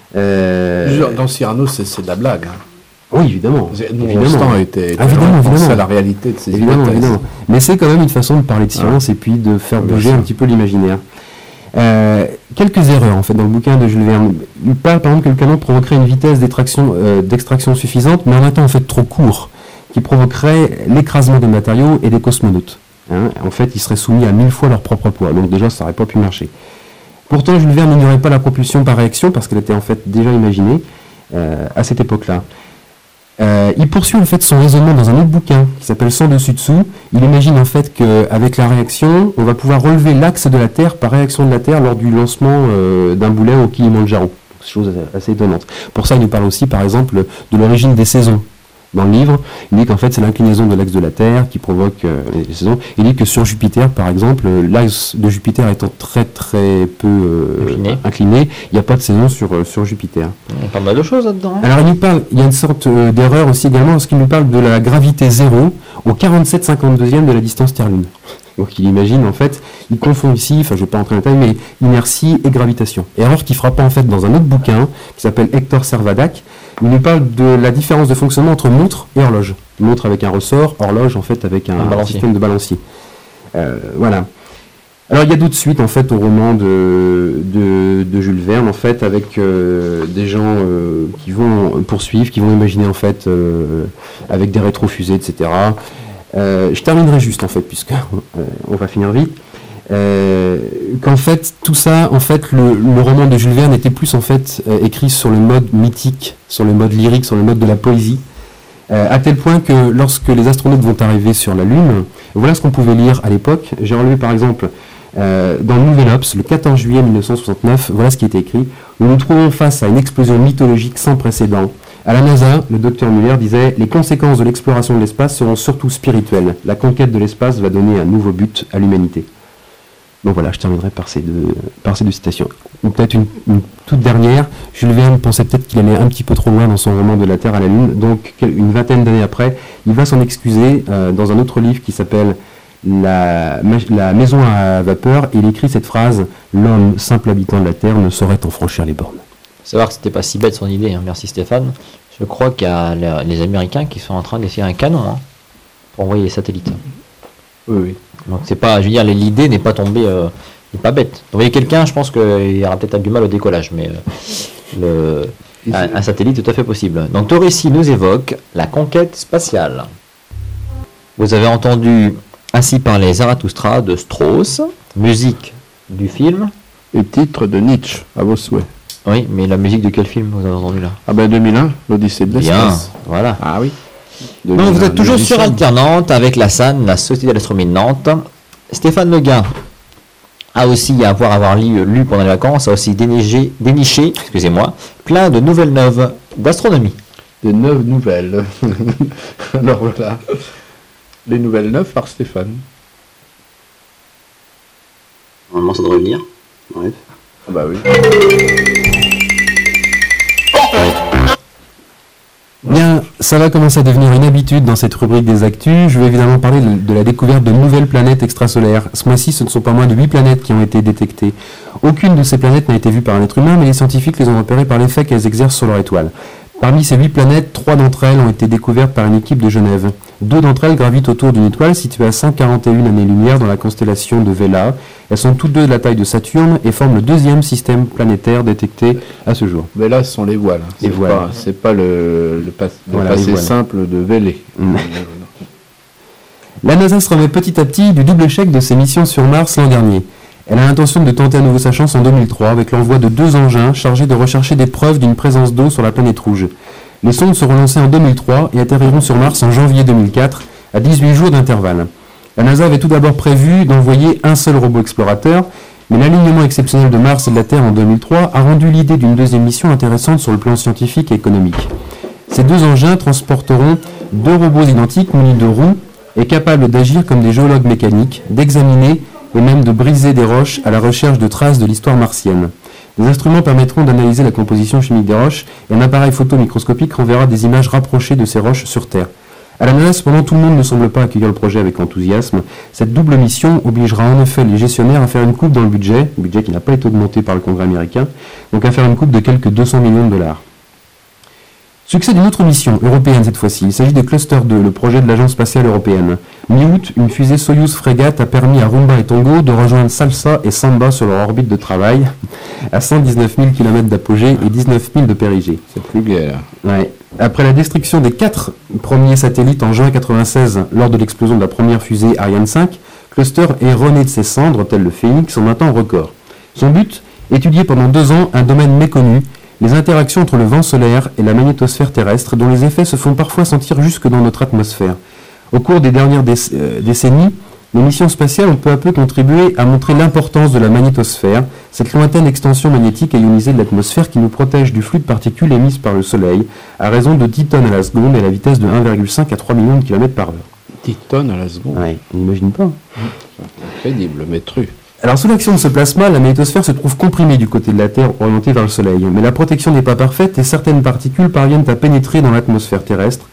Euh, Genre, Dans Cyrano, c'est c'est de la blague. Hein. Oui, évidemment. Nous, évidemment. Rostand était, était Évidemment, vraiment pensé évidemment. à la réalité de ces Évidemment, hypothèses. évidemment. Mais c'est quand même une façon de parler de science et puis de faire Bien bouger sûr. un petit peu l'imaginaire. Euh, quelques erreurs en fait dans le bouquin de Jules Verne. Il parle par exemple que le canon provoquerait une vitesse d'extraction, euh, d'extraction suffisante, mais en un temps en fait trop court, qui provoquerait l'écrasement des matériaux et des cosmonautes. Hein. En fait, ils seraient soumis à mille fois leur propre poids, donc déjà ça n'aurait pas pu marcher. Pourtant, Jules Verne n'ignorait pas la propulsion par réaction parce qu'elle était en fait déjà imaginée euh, à cette époque-là. Euh, il poursuit en fait son raisonnement dans un autre bouquin qui s'appelle Sans dessus dessous. Il imagine en fait qu'avec la réaction, on va pouvoir relever l'axe de la Terre par réaction de la Terre lors du lancement euh, d'un boulet au Kilimandjaro. C'est chose assez étonnante. Pour ça, il nous parle aussi par exemple de l'origine des saisons. Dans le livre, il dit qu'en fait c'est l'inclinaison de l'axe de la Terre qui provoque euh, les saisons. Il dit que sur Jupiter, par exemple, l'axe de Jupiter étant très très peu euh, Incliné. incliné, il n'y a pas de saison sur, euh, sur Jupiter. on parle mal de choses là-dedans. hein. Alors il nous parle, il y a une sorte euh, d'erreur aussi également, parce qu'il nous parle de la gravité zéro au quarante-sept cinquante-deuxième de la distance Terre-Lune. Donc il imagine en fait, il confond ici, enfin je ne vais pas entrer en détail, mais inertie et gravitation. Erreur qui fera pas en fait dans un autre bouquin qui s'appelle Hector Servadac. Il nous parle de la différence de fonctionnement entre montre et horloge. Montre avec un ressort, horloge en fait avec un, un système de balancier. Euh, voilà. Alors il y a d'autres suites en fait au roman de, de, de Jules Verne en fait avec euh, des gens euh, qui vont poursuivre, qui vont imaginer en fait euh, avec des rétrofusées, et cetera. Euh, je terminerai juste en fait puisque euh, on va finir vite. Euh, qu'en fait tout ça en fait le, le roman de Jules Verne était plus en fait euh, écrit sur le mode mythique, sur le mode lyrique, sur le mode de la poésie. Euh, à tel point que lorsque les astronautes vont arriver sur la Lune, voilà ce qu'on pouvait lire à l'époque. J'ai relevé par exemple euh, dans le Nouvel Obs, le quatorze juillet mille neuf cent soixante-neuf, voilà ce qui était écrit. Nous nous trouvons face à une explosion mythologique sans précédent. À la NASA, le docteur Muller disait « Les conséquences de l'exploration de l'espace seront surtout spirituelles. La conquête de l'espace va donner un nouveau but à l'humanité. » Donc voilà, je terminerai par ces deux, par ces deux citations. Ou peut-être une, une toute dernière. Jules Verne pensait peut-être qu'il allait un petit peu trop loin dans son roman de la Terre à la Lune. Donc une vingtaine d'années après, il va s'en excuser euh, dans un autre livre qui s'appelle la, la Maison à vapeur. Et il écrit cette phrase « L'homme, simple habitant de la Terre, ne saurait en franchir les bornes. » Savoir que c'était pas si bête son idée, hein. Merci Stéphane. Je crois qu'il y a les Américains qui sont en train d'essayer un canon hein, pour envoyer les satellites. Oui, oui. Donc c'est pas, je veux dire, l'idée n'est pas tombée, euh, n'est pas bête. Envoyer quelqu'un, je pense qu'il y aura peut-être du mal au décollage, mais euh, le, un, un satellite est tout à fait possible. Donc ton récit nous évoque la conquête spatiale. Vous avez entendu Ainsi parlait Zarathustra de Strauss, musique du film. Et titre de Nietzsche, à vos souhaits. Oui, mais la musique de quel film vous avez entendu là? Ah ben deux mille un, l'Odyssée de Bien, l'espace. voilà. Ah oui. Donc vous êtes toujours sur Alternante avec la S A N, la Société de l'Astronomie de Nantes. Stéphane Leguin a aussi, à avoir, avoir lu, lu pendant les vacances, a aussi déniché, déniché excusez-moi, plein de nouvelles neuves d'astronomie. Des neuves nouvelles. Alors voilà. Les nouvelles neuves par Stéphane. Normalement ça devrait venir. Ouais. Ah bah oui. Bien, ça va commencer à devenir une habitude dans cette rubrique des actus. Je vais évidemment parler de, de la découverte de nouvelles planètes extrasolaires. Ce mois-ci, ce ne sont pas moins de huit planètes qui ont été détectées. Aucune de ces planètes n'a été vue par un être humain, mais les scientifiques les ont repérées par l'effet qu'elles exercent sur leur étoile. Parmi ces huit planètes, trois d'entre elles ont été découvertes par une équipe de Genève. Deux d'entre elles gravitent autour d'une étoile située à cent quarante et une années-lumière dans la constellation de Vela. Elles sont toutes deux de la taille de Saturne et forment le deuxième système planétaire détecté à ce jour. Mais là, ce sont les voiles. Hein. Les c'est voiles. Pas, c'est pas le, le, pas, le Voilà, passé les voiles. simple de Vélé. La NASA se remet petit à petit du double échec de ses missions sur Mars l'an dernier. Elle a l'intention de tenter à nouveau sa chance en deux mille trois avec l'envoi de deux engins chargés de rechercher des preuves d'une présence d'eau sur la planète rouge. Les sondes seront lancées en deux mille trois et atterriront sur Mars en janvier deux mille quatre, à dix-huit jours d'intervalle. La NASA avait tout d'abord prévu d'envoyer un seul robot explorateur, mais l'alignement exceptionnel de Mars et de la Terre en deux mille trois a rendu l'idée d'une deuxième mission intéressante sur le plan scientifique et économique. Ces deux engins transporteront deux robots identiques munis de roues et capables d'agir comme des géologues mécaniques, d'examiner et même de briser des roches à la recherche de traces de l'histoire martienne. Des instruments permettront d'analyser la composition chimique des roches et un appareil photo microscopique renverra des images rapprochées de ces roches sur Terre. À la NASA, cependant, tout le monde ne semble pas accueillir le projet avec enthousiasme. Cette double mission obligera en effet les gestionnaires à faire une coupe dans le budget, le budget qui n'a pas été augmenté par le Congrès américain, donc à faire une coupe de quelques deux cents millions de dollars. Succès d'une autre mission, européenne cette fois-ci. Il s'agit de Cluster deux, le projet de l'Agence spatiale européenne. Mi-août, une fusée Soyuz Frégate a permis à Rumba et Tongo de rejoindre Salsa et Samba sur leur orbite de travail, à cent dix-neuf mille kilomètres d'apogée et dix-neuf mille de périgée. C'est plus guère. Ouais. Après la destruction des quatre premiers satellites en juin quatre-vingt-seize lors de l'explosion de la première fusée Ariane cinq, Cluster est rené de ses cendres, tel le phénix, en un temps record. Son but, étudier pendant deux ans un domaine méconnu, les interactions entre le vent solaire et la magnétosphère terrestre, dont les effets se font parfois sentir jusque dans notre atmosphère. Au cours des dernières déc- euh, décennies, les missions spatiales ont peu à peu contribué à montrer l'importance de la magnétosphère, cette lointaine extension magnétique et ionisée de l'atmosphère qui nous protège du flux de particules émises par le Soleil, à raison de dix tonnes à la seconde et à la vitesse de un virgule cinq à trois millions de kilomètres par heure. dix tonnes à la seconde. Ouais, on n'imagine pas. Incroyable, mais tru. Alors sous l'action de ce plasma, la magnétosphère se trouve comprimée du côté de la Terre orientée vers le Soleil. Mais la protection n'est pas parfaite et certaines particules parviennent à pénétrer dans l'atmosphère terrestre,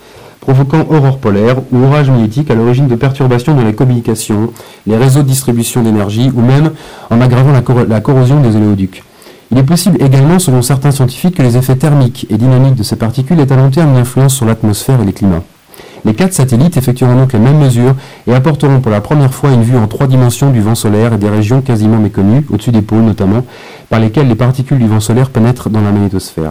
provoquant aurore polaire ou orage magnétique à l'origine de perturbations dans les communications, les réseaux de distribution d'énergie ou même en aggravant la, cor- la corrosion des oléoducs. Il est possible également, selon certains scientifiques, que les effets thermiques et dynamiques de ces particules aient à long terme une influence sur l'atmosphère et les climats. Les quatre satellites effectueront donc les mêmes mesures et apporteront pour la première fois une vue en trois dimensions du vent solaire et des régions quasiment méconnues, au-dessus des pôles notamment, par lesquelles les particules du vent solaire pénètrent dans la magnétosphère.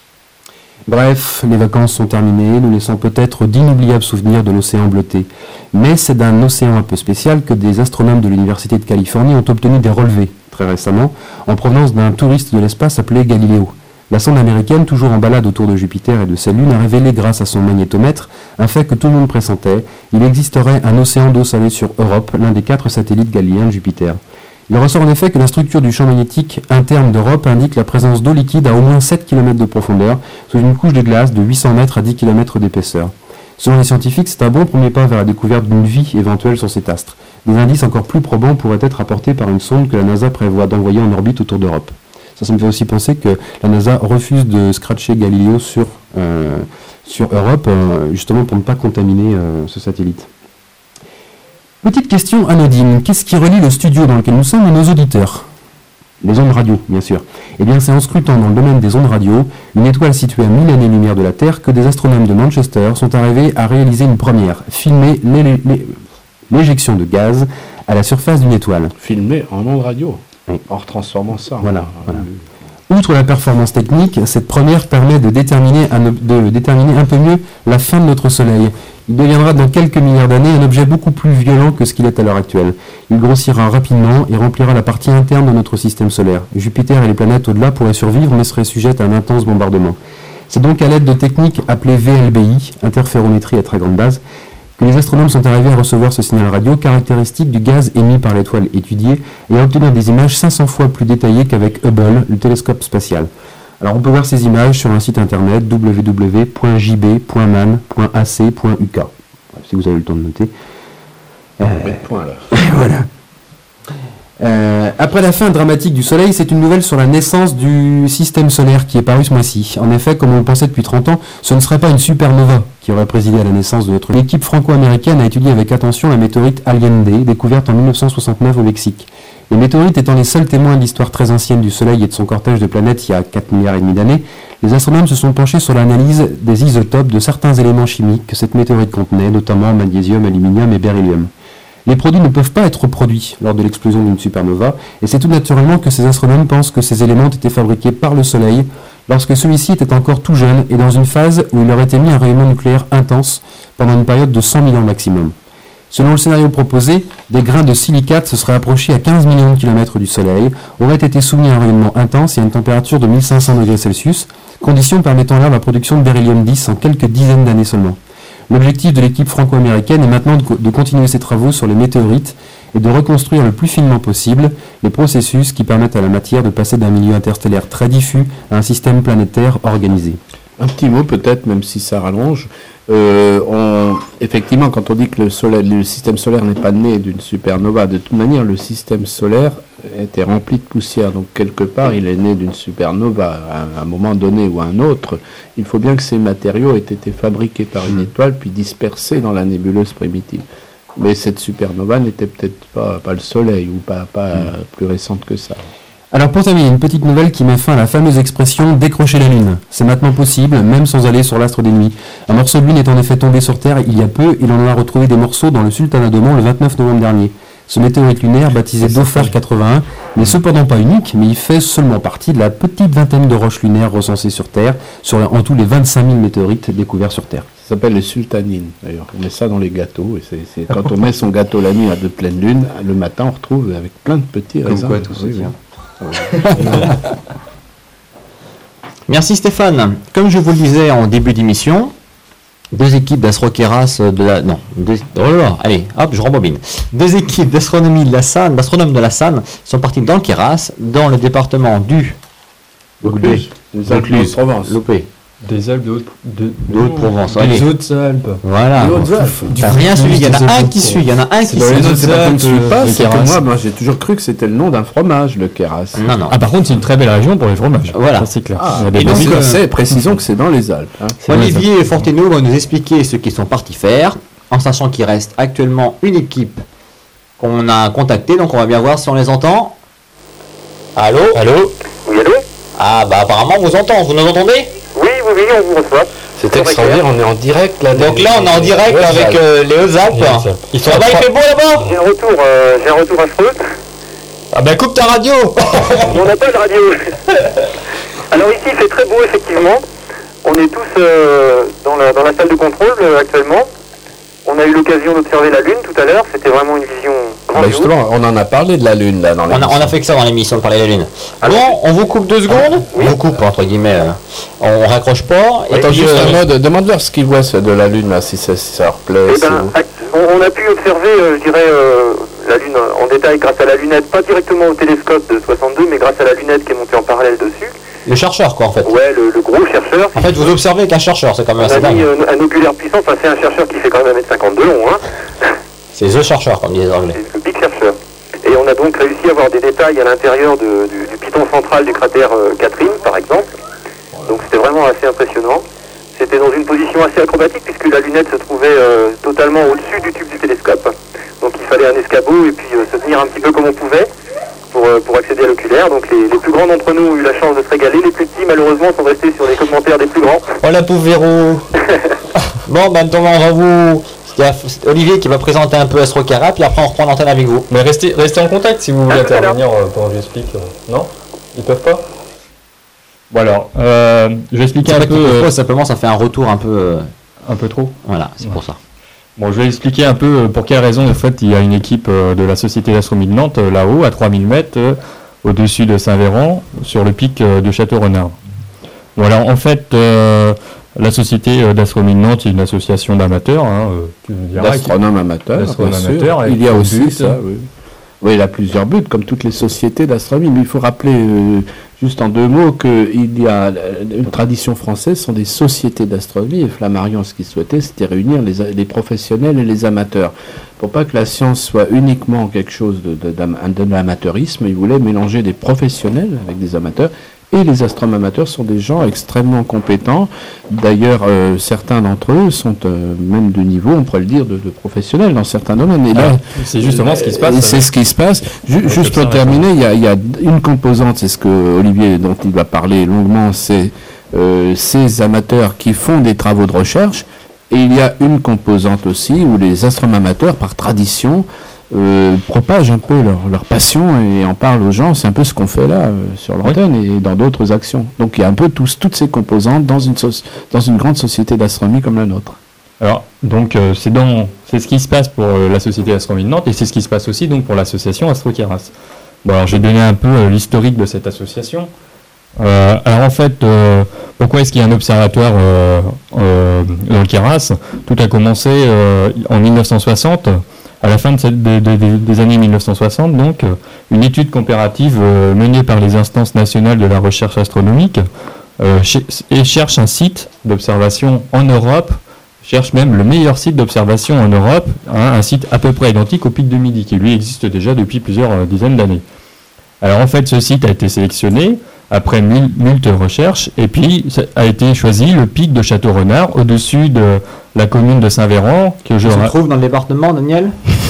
Bref, les vacances sont terminées, nous laissant peut-être d'inoubliables souvenirs de l'océan bleuté. Mais c'est d'un océan un peu spécial que des astronomes de l'Université de Californie ont obtenu des relevés, très récemment, en provenance d'un touriste de l'espace appelé Galileo. La sonde américaine, toujours en balade autour de Jupiter et de sa Lune, a révélé grâce à son magnétomètre un fait que tout le monde pressentait. Il existerait un océan d'eau salée sur Europe, l'un des quatre satellites galiléens de Jupiter. Il ressort en effet que la structure du champ magnétique interne d'Europe indique la présence d'eau liquide à au moins sept kilomètres de profondeur, sous une couche de glace de huit cents mètres à dix kilomètres d'épaisseur. Selon les scientifiques, c'est un bon premier pas vers la découverte d'une vie éventuelle sur cet astre. Des indices encore plus probants pourraient être apportés par une sonde que la NASA prévoit d'envoyer en orbite autour d'Europe. Ça, ça me fait aussi penser que la NASA refuse de scratcher Galileo sur, euh, sur Europe, euh, justement pour ne pas contaminer euh, ce satellite. Petite question anodine, qu'est-ce qui relie le studio dans lequel nous sommes et nos auditeurs ? Les ondes radio, bien sûr. Eh bien, c'est en scrutant dans le domaine des ondes radio, une étoile située à mille années-lumière de la Terre, que des astronomes de Manchester sont arrivés à réaliser une première, filmer l'é- l'é- l'éjection de gaz à la surface d'une étoile. Filmé en ondes radio, Oui. en retransformant ça. Voilà, en- voilà. Outre la performance technique, cette première permet de déterminer, un, ob- de déterminer un peu mieux la fin de notre Soleil. Il deviendra dans quelques milliards d'années un objet beaucoup plus violent que ce qu'il est à l'heure actuelle. Il grossira rapidement et remplira la partie interne de notre système solaire. Jupiter et les planètes au-delà pourraient survivre mais seraient sujettes à un intense bombardement. C'est donc à l'aide de techniques appelées V L B I, interférométrie à très grande base, que les astronomes sont arrivés à recevoir ce signal radio caractéristique du gaz émis par l'étoile étudiée et à obtenir des images cinq cents fois plus détaillées qu'avec Hubble, le télescope spatial. Alors on peut voir ces images sur un site internet w w w point j b point man point a c point u k, si vous avez le temps de noter. On met le point là. Voilà. Euh, après la fin dramatique du Soleil, c'est une nouvelle sur la naissance du système solaire qui est parue ce mois-ci. En effet, comme on le pensait depuis trente ans, ce ne serait pas une supernova qui aurait présidé à la naissance de notre... L'équipe franco-américaine a étudié avec attention la météorite Allende, découverte en mille neuf cent soixante-neuf au Mexique. Les météorites étant les seuls témoins de l'histoire très ancienne du Soleil et de son cortège de planètes il y a quatre milliards et demi d'années, les astronomes se sont penchés sur l'analyse des isotopes de certains éléments chimiques que cette météorite contenait, notamment magnésium, aluminium et beryllium. Les produits ne peuvent pas être produits lors de l'explosion d'une supernova, et c'est tout naturellement que ces astronomes pensent que ces éléments ont été fabriqués par le Soleil lorsque celui-ci était encore tout jeune et dans une phase où il aurait émis un rayonnement nucléaire intense pendant une période de cent mille ans maximum. Selon le scénario proposé, des grains de silicate se seraient approchés à quinze millions de kilomètres du Soleil, auraient été soumis à un rayonnement intense et à une température de mille cinq cents degrés Celsius, conditions permettant là la production de beryllium dix en quelques dizaines d'années seulement. L'objectif de l'équipe franco-américaine est maintenant de, co- de continuer ses travaux sur les météorites et de reconstruire le plus finement possible les processus qui permettent à la matière de passer d'un milieu interstellaire très diffus à un système planétaire organisé. Un petit mot peut-être, même si ça rallonge. Euh, on, effectivement, quand on dit que le, soleil, le système solaire n'est pas né d'une supernova, de toute manière, le système solaire était rempli de poussière. Donc, quelque part, il est né d'une supernova à un moment donné ou à un autre. Il faut bien que ces matériaux aient été fabriqués par une étoile, puis dispersés dans la nébuleuse primitive. Mais cette supernova n'était peut-être pas, pas le Soleil, ou pas, pas plus récente que ça. Alors pour terminer, une petite nouvelle qui met fin à la fameuse expression « décrocher la Lune ». C'est maintenant possible, même sans aller sur l'astre des nuits. Un morceau de Lune est en effet tombé sur Terre il y a peu, et l'on en a retrouvé des morceaux dans le sultanat d'Oman le vingt-neuf novembre dernier. Ce météorite lunaire, baptisé Dhofar quatre-vingt-un, n'est cependant pas unique, mais il fait seulement partie de la petite vingtaine de roches lunaires recensées sur Terre, sur en tout les vingt-cinq mille météorites découverts sur Terre. Ça s'appelle les sultanines, d'ailleurs. On met ça dans les gâteaux. Et c'est, c'est, quand on met son gâteau la nuit à de pleine lune, le matin, on retrouve avec plein de petits Comme raisins. quoi, tout se Oui, tient. Merci Stéphane. Comme je vous le disais en début d'émission, deux équipes d'astroqueras de la... Non, deux, oh là là, allez, hop, je rembobine. Deux équipes d'astronomie de la S A N, d'astronomes de la S A N, sont parties dans le Queyras, dans le département du... Vaucluse. Les Alpes de Provence. Loupé. Des Alpes de Haute... De, De Haute-Provence, Des allez. Hautes-Alpes. Voilà. Les Hautes-Alpes. T'as rien suivi, il y en a un qui Hautes-Alpes. suit, il y en a un qui dans suit. les Non, c'est pas que je ne suis Hautes-Alpes, pas, le c'est que Queyras. moi, moi j'ai toujours cru que c'était le nom d'un fromage, le Queyras. Non, non. Ah, par contre, c'est une très belle région pour les fromages. Voilà. Ça, c'est clair. Ah, Il y a des et beaux donc, donc, sites. euh, c'est, précisons que c'est dans les Alpes. hein. C'est vrai, Olivier Forteno va nous expliquer ce qu'ils sont partis faire, en sachant qu'il reste actuellement une équipe qu'on a contactée, donc on va bien voir si on les entend. Allô Allô Oui, allô? Ah bah apparemment on vous entend, vous nous entendez? Oui, oui, oui, on vous reçoit. C'est extraordinaire, on est en direct là. Donc là on est en direct Ouais, avec ça- euh, les Hautes-Alpes. Les Hautes-Alpes. Ils sont là-bas, il fait beau là-bas? J'ai un retour, euh, j'ai un retour affreux. Ah bah coupe ta radio. On n'a pas de radio. Alors ici, il fait très beau, effectivement. On est tous euh, dans, la, dans la salle de contrôle euh, actuellement. On a eu l'occasion d'observer la Lune tout à l'heure. C'était vraiment une vision Bah, grandiose. justement, on en a parlé de la Lune là dans les. On a, on a fait que ça dans l'émission de parler de la Lune. Bon, on vous coupe deux secondes. On vous coupe entre guillemets. euh, On raccroche pas. Et Attends, puis, juste euh, un mode, demande-leur ce qu'ils voient ce- de la Lune là, si ça, si ça leur plaît. Eh si- ben, act- on, on a pu observer, euh, je dirais, euh, la Lune en détail grâce à la lunette, pas directement au télescope de soixante-deux, mais grâce à la lunette qui est montée en parallèle dessus. le chercheur quoi en fait. Ouais, le, le gros chercheur. En fait vous observez avec un chercheur, c'est quand même On assez a mis dingue. euh, un oculaire puissant, enfin c'est un chercheur qui fait quand même un mètre cinquante de long, hein. C'est The Chercheur comme disent les Anglais. C'est le big chercheur. Et on a donc réussi à avoir des détails à l'intérieur de- du, du piton central du cratère euh, Catherine, par exemple. Donc c'était vraiment assez impressionnant. C'était dans une position assez acrobatique puisque la lunette se trouvait euh, totalement au-dessus du tube du télescope. Donc il fallait un escabeau et puis euh, se tenir un petit peu comme on pouvait pour, euh, pour accéder à l'oculaire. Donc les, les plus grands d'entre nous ont eu la chance de se régaler. Les plus petits malheureusement sont restés sur les commentaires des plus grands. Oh la pauvre Véro. Bon ben on va vous... C'est Olivier qui va présenter un peu Astrocara, puis après on reprend l'antenne avec vous. Mais restez, restez en contact si vous voulez Ah, tout à l'heure. intervenir euh, pendant que j'explique. euh, Non? Ils peuvent pas? Bon alors, euh, je vais expliquer un peu, euh, simplement ça fait un retour un peu... euh, un peu trop. Voilà, c'est Ouais. pour ça. Bon, je vais expliquer un peu euh, pour quelle raison, en fait, il y a une équipe euh, de la Société d'Astronomie de Nantes, euh, là-haut, à trois mille mètres, euh, au-dessus de Saint-Véran, sur le pic euh, de Château-Renard. Bon, alors, en fait, euh, la Société euh, d'Astronomie de Nantes, c'est une association d'amateurs, hein, euh, tu me diras, qui- D'astronomes amateurs, D'astronomes bien sûr. amateurs, avec Il y a pour aussi but, ça, oui. Oui, il a plusieurs buts, comme toutes les sociétés d'astronomie. Mais il faut rappeler, euh, juste en deux mots, qu'il y a euh, une tradition française, ce sont des sociétés d'astronomie. Et Flammarion, ce qu'il souhaitait, c'était réunir les, les professionnels et les amateurs. Pour pas que la science soit uniquement quelque chose de, de, d'am- de l'amateurisme, il voulait mélanger des professionnels avec des amateurs. Et les astronomes amateurs sont des gens extrêmement compétents. D'ailleurs, euh, certains d'entre eux sont euh, même de niveau, on pourrait le dire, de, de professionnels dans certains domaines. Et là, Alors, c'est justement ce qui se passe. et c'est ce qui se passe. Ju- avec juste pour l'observatoire. terminer, il y, a, il y a une composante, c'est ce que Olivier, dont il va parler longuement, c'est euh, ces amateurs qui font des travaux de recherche. Et il y a une composante aussi où les astronomes amateurs, par tradition, euh, propagent un peu leur, leur passion et en parlent aux gens. C'est un peu ce qu'on fait là euh, sur l'antenne et dans d'autres actions. Donc il y a un peu tous, toutes ces composantes dans une, soci- dans une grande société d'astronomie comme la nôtre. Alors, donc, euh, c'est dans, c'est ce qui se passe pour euh, la Société d'Astronomie de Nantes et c'est ce qui se passe aussi donc pour l'association Astroqueras. Bon, alors, je vais donner un peu euh, l'historique de cette association. Euh, alors, en fait, euh, pourquoi est-ce qu'il y a un observatoire euh, euh, dans le Queyras? Tout a commencé euh, en mille neuf cent soixante, à la fin de cette- de- de- de- des années mille neuf cent soixante, donc, euh, une étude comparative euh, menée par les instances nationales de la recherche astronomique euh, ch- et cherche un site d'observation en Europe, cherche même le meilleur site d'observation en Europe, hein, un site à peu près identique au pic de Midi, qui lui existe déjà depuis plusieurs euh, dizaines d'années. Alors en fait, ce site a été sélectionné après mille, moult recherches, et puis ça a été choisi le pic de Château-Renard, au-dessus de la commune de Saint-Véran, que je Je se ra- trouve dans le département, Daniel?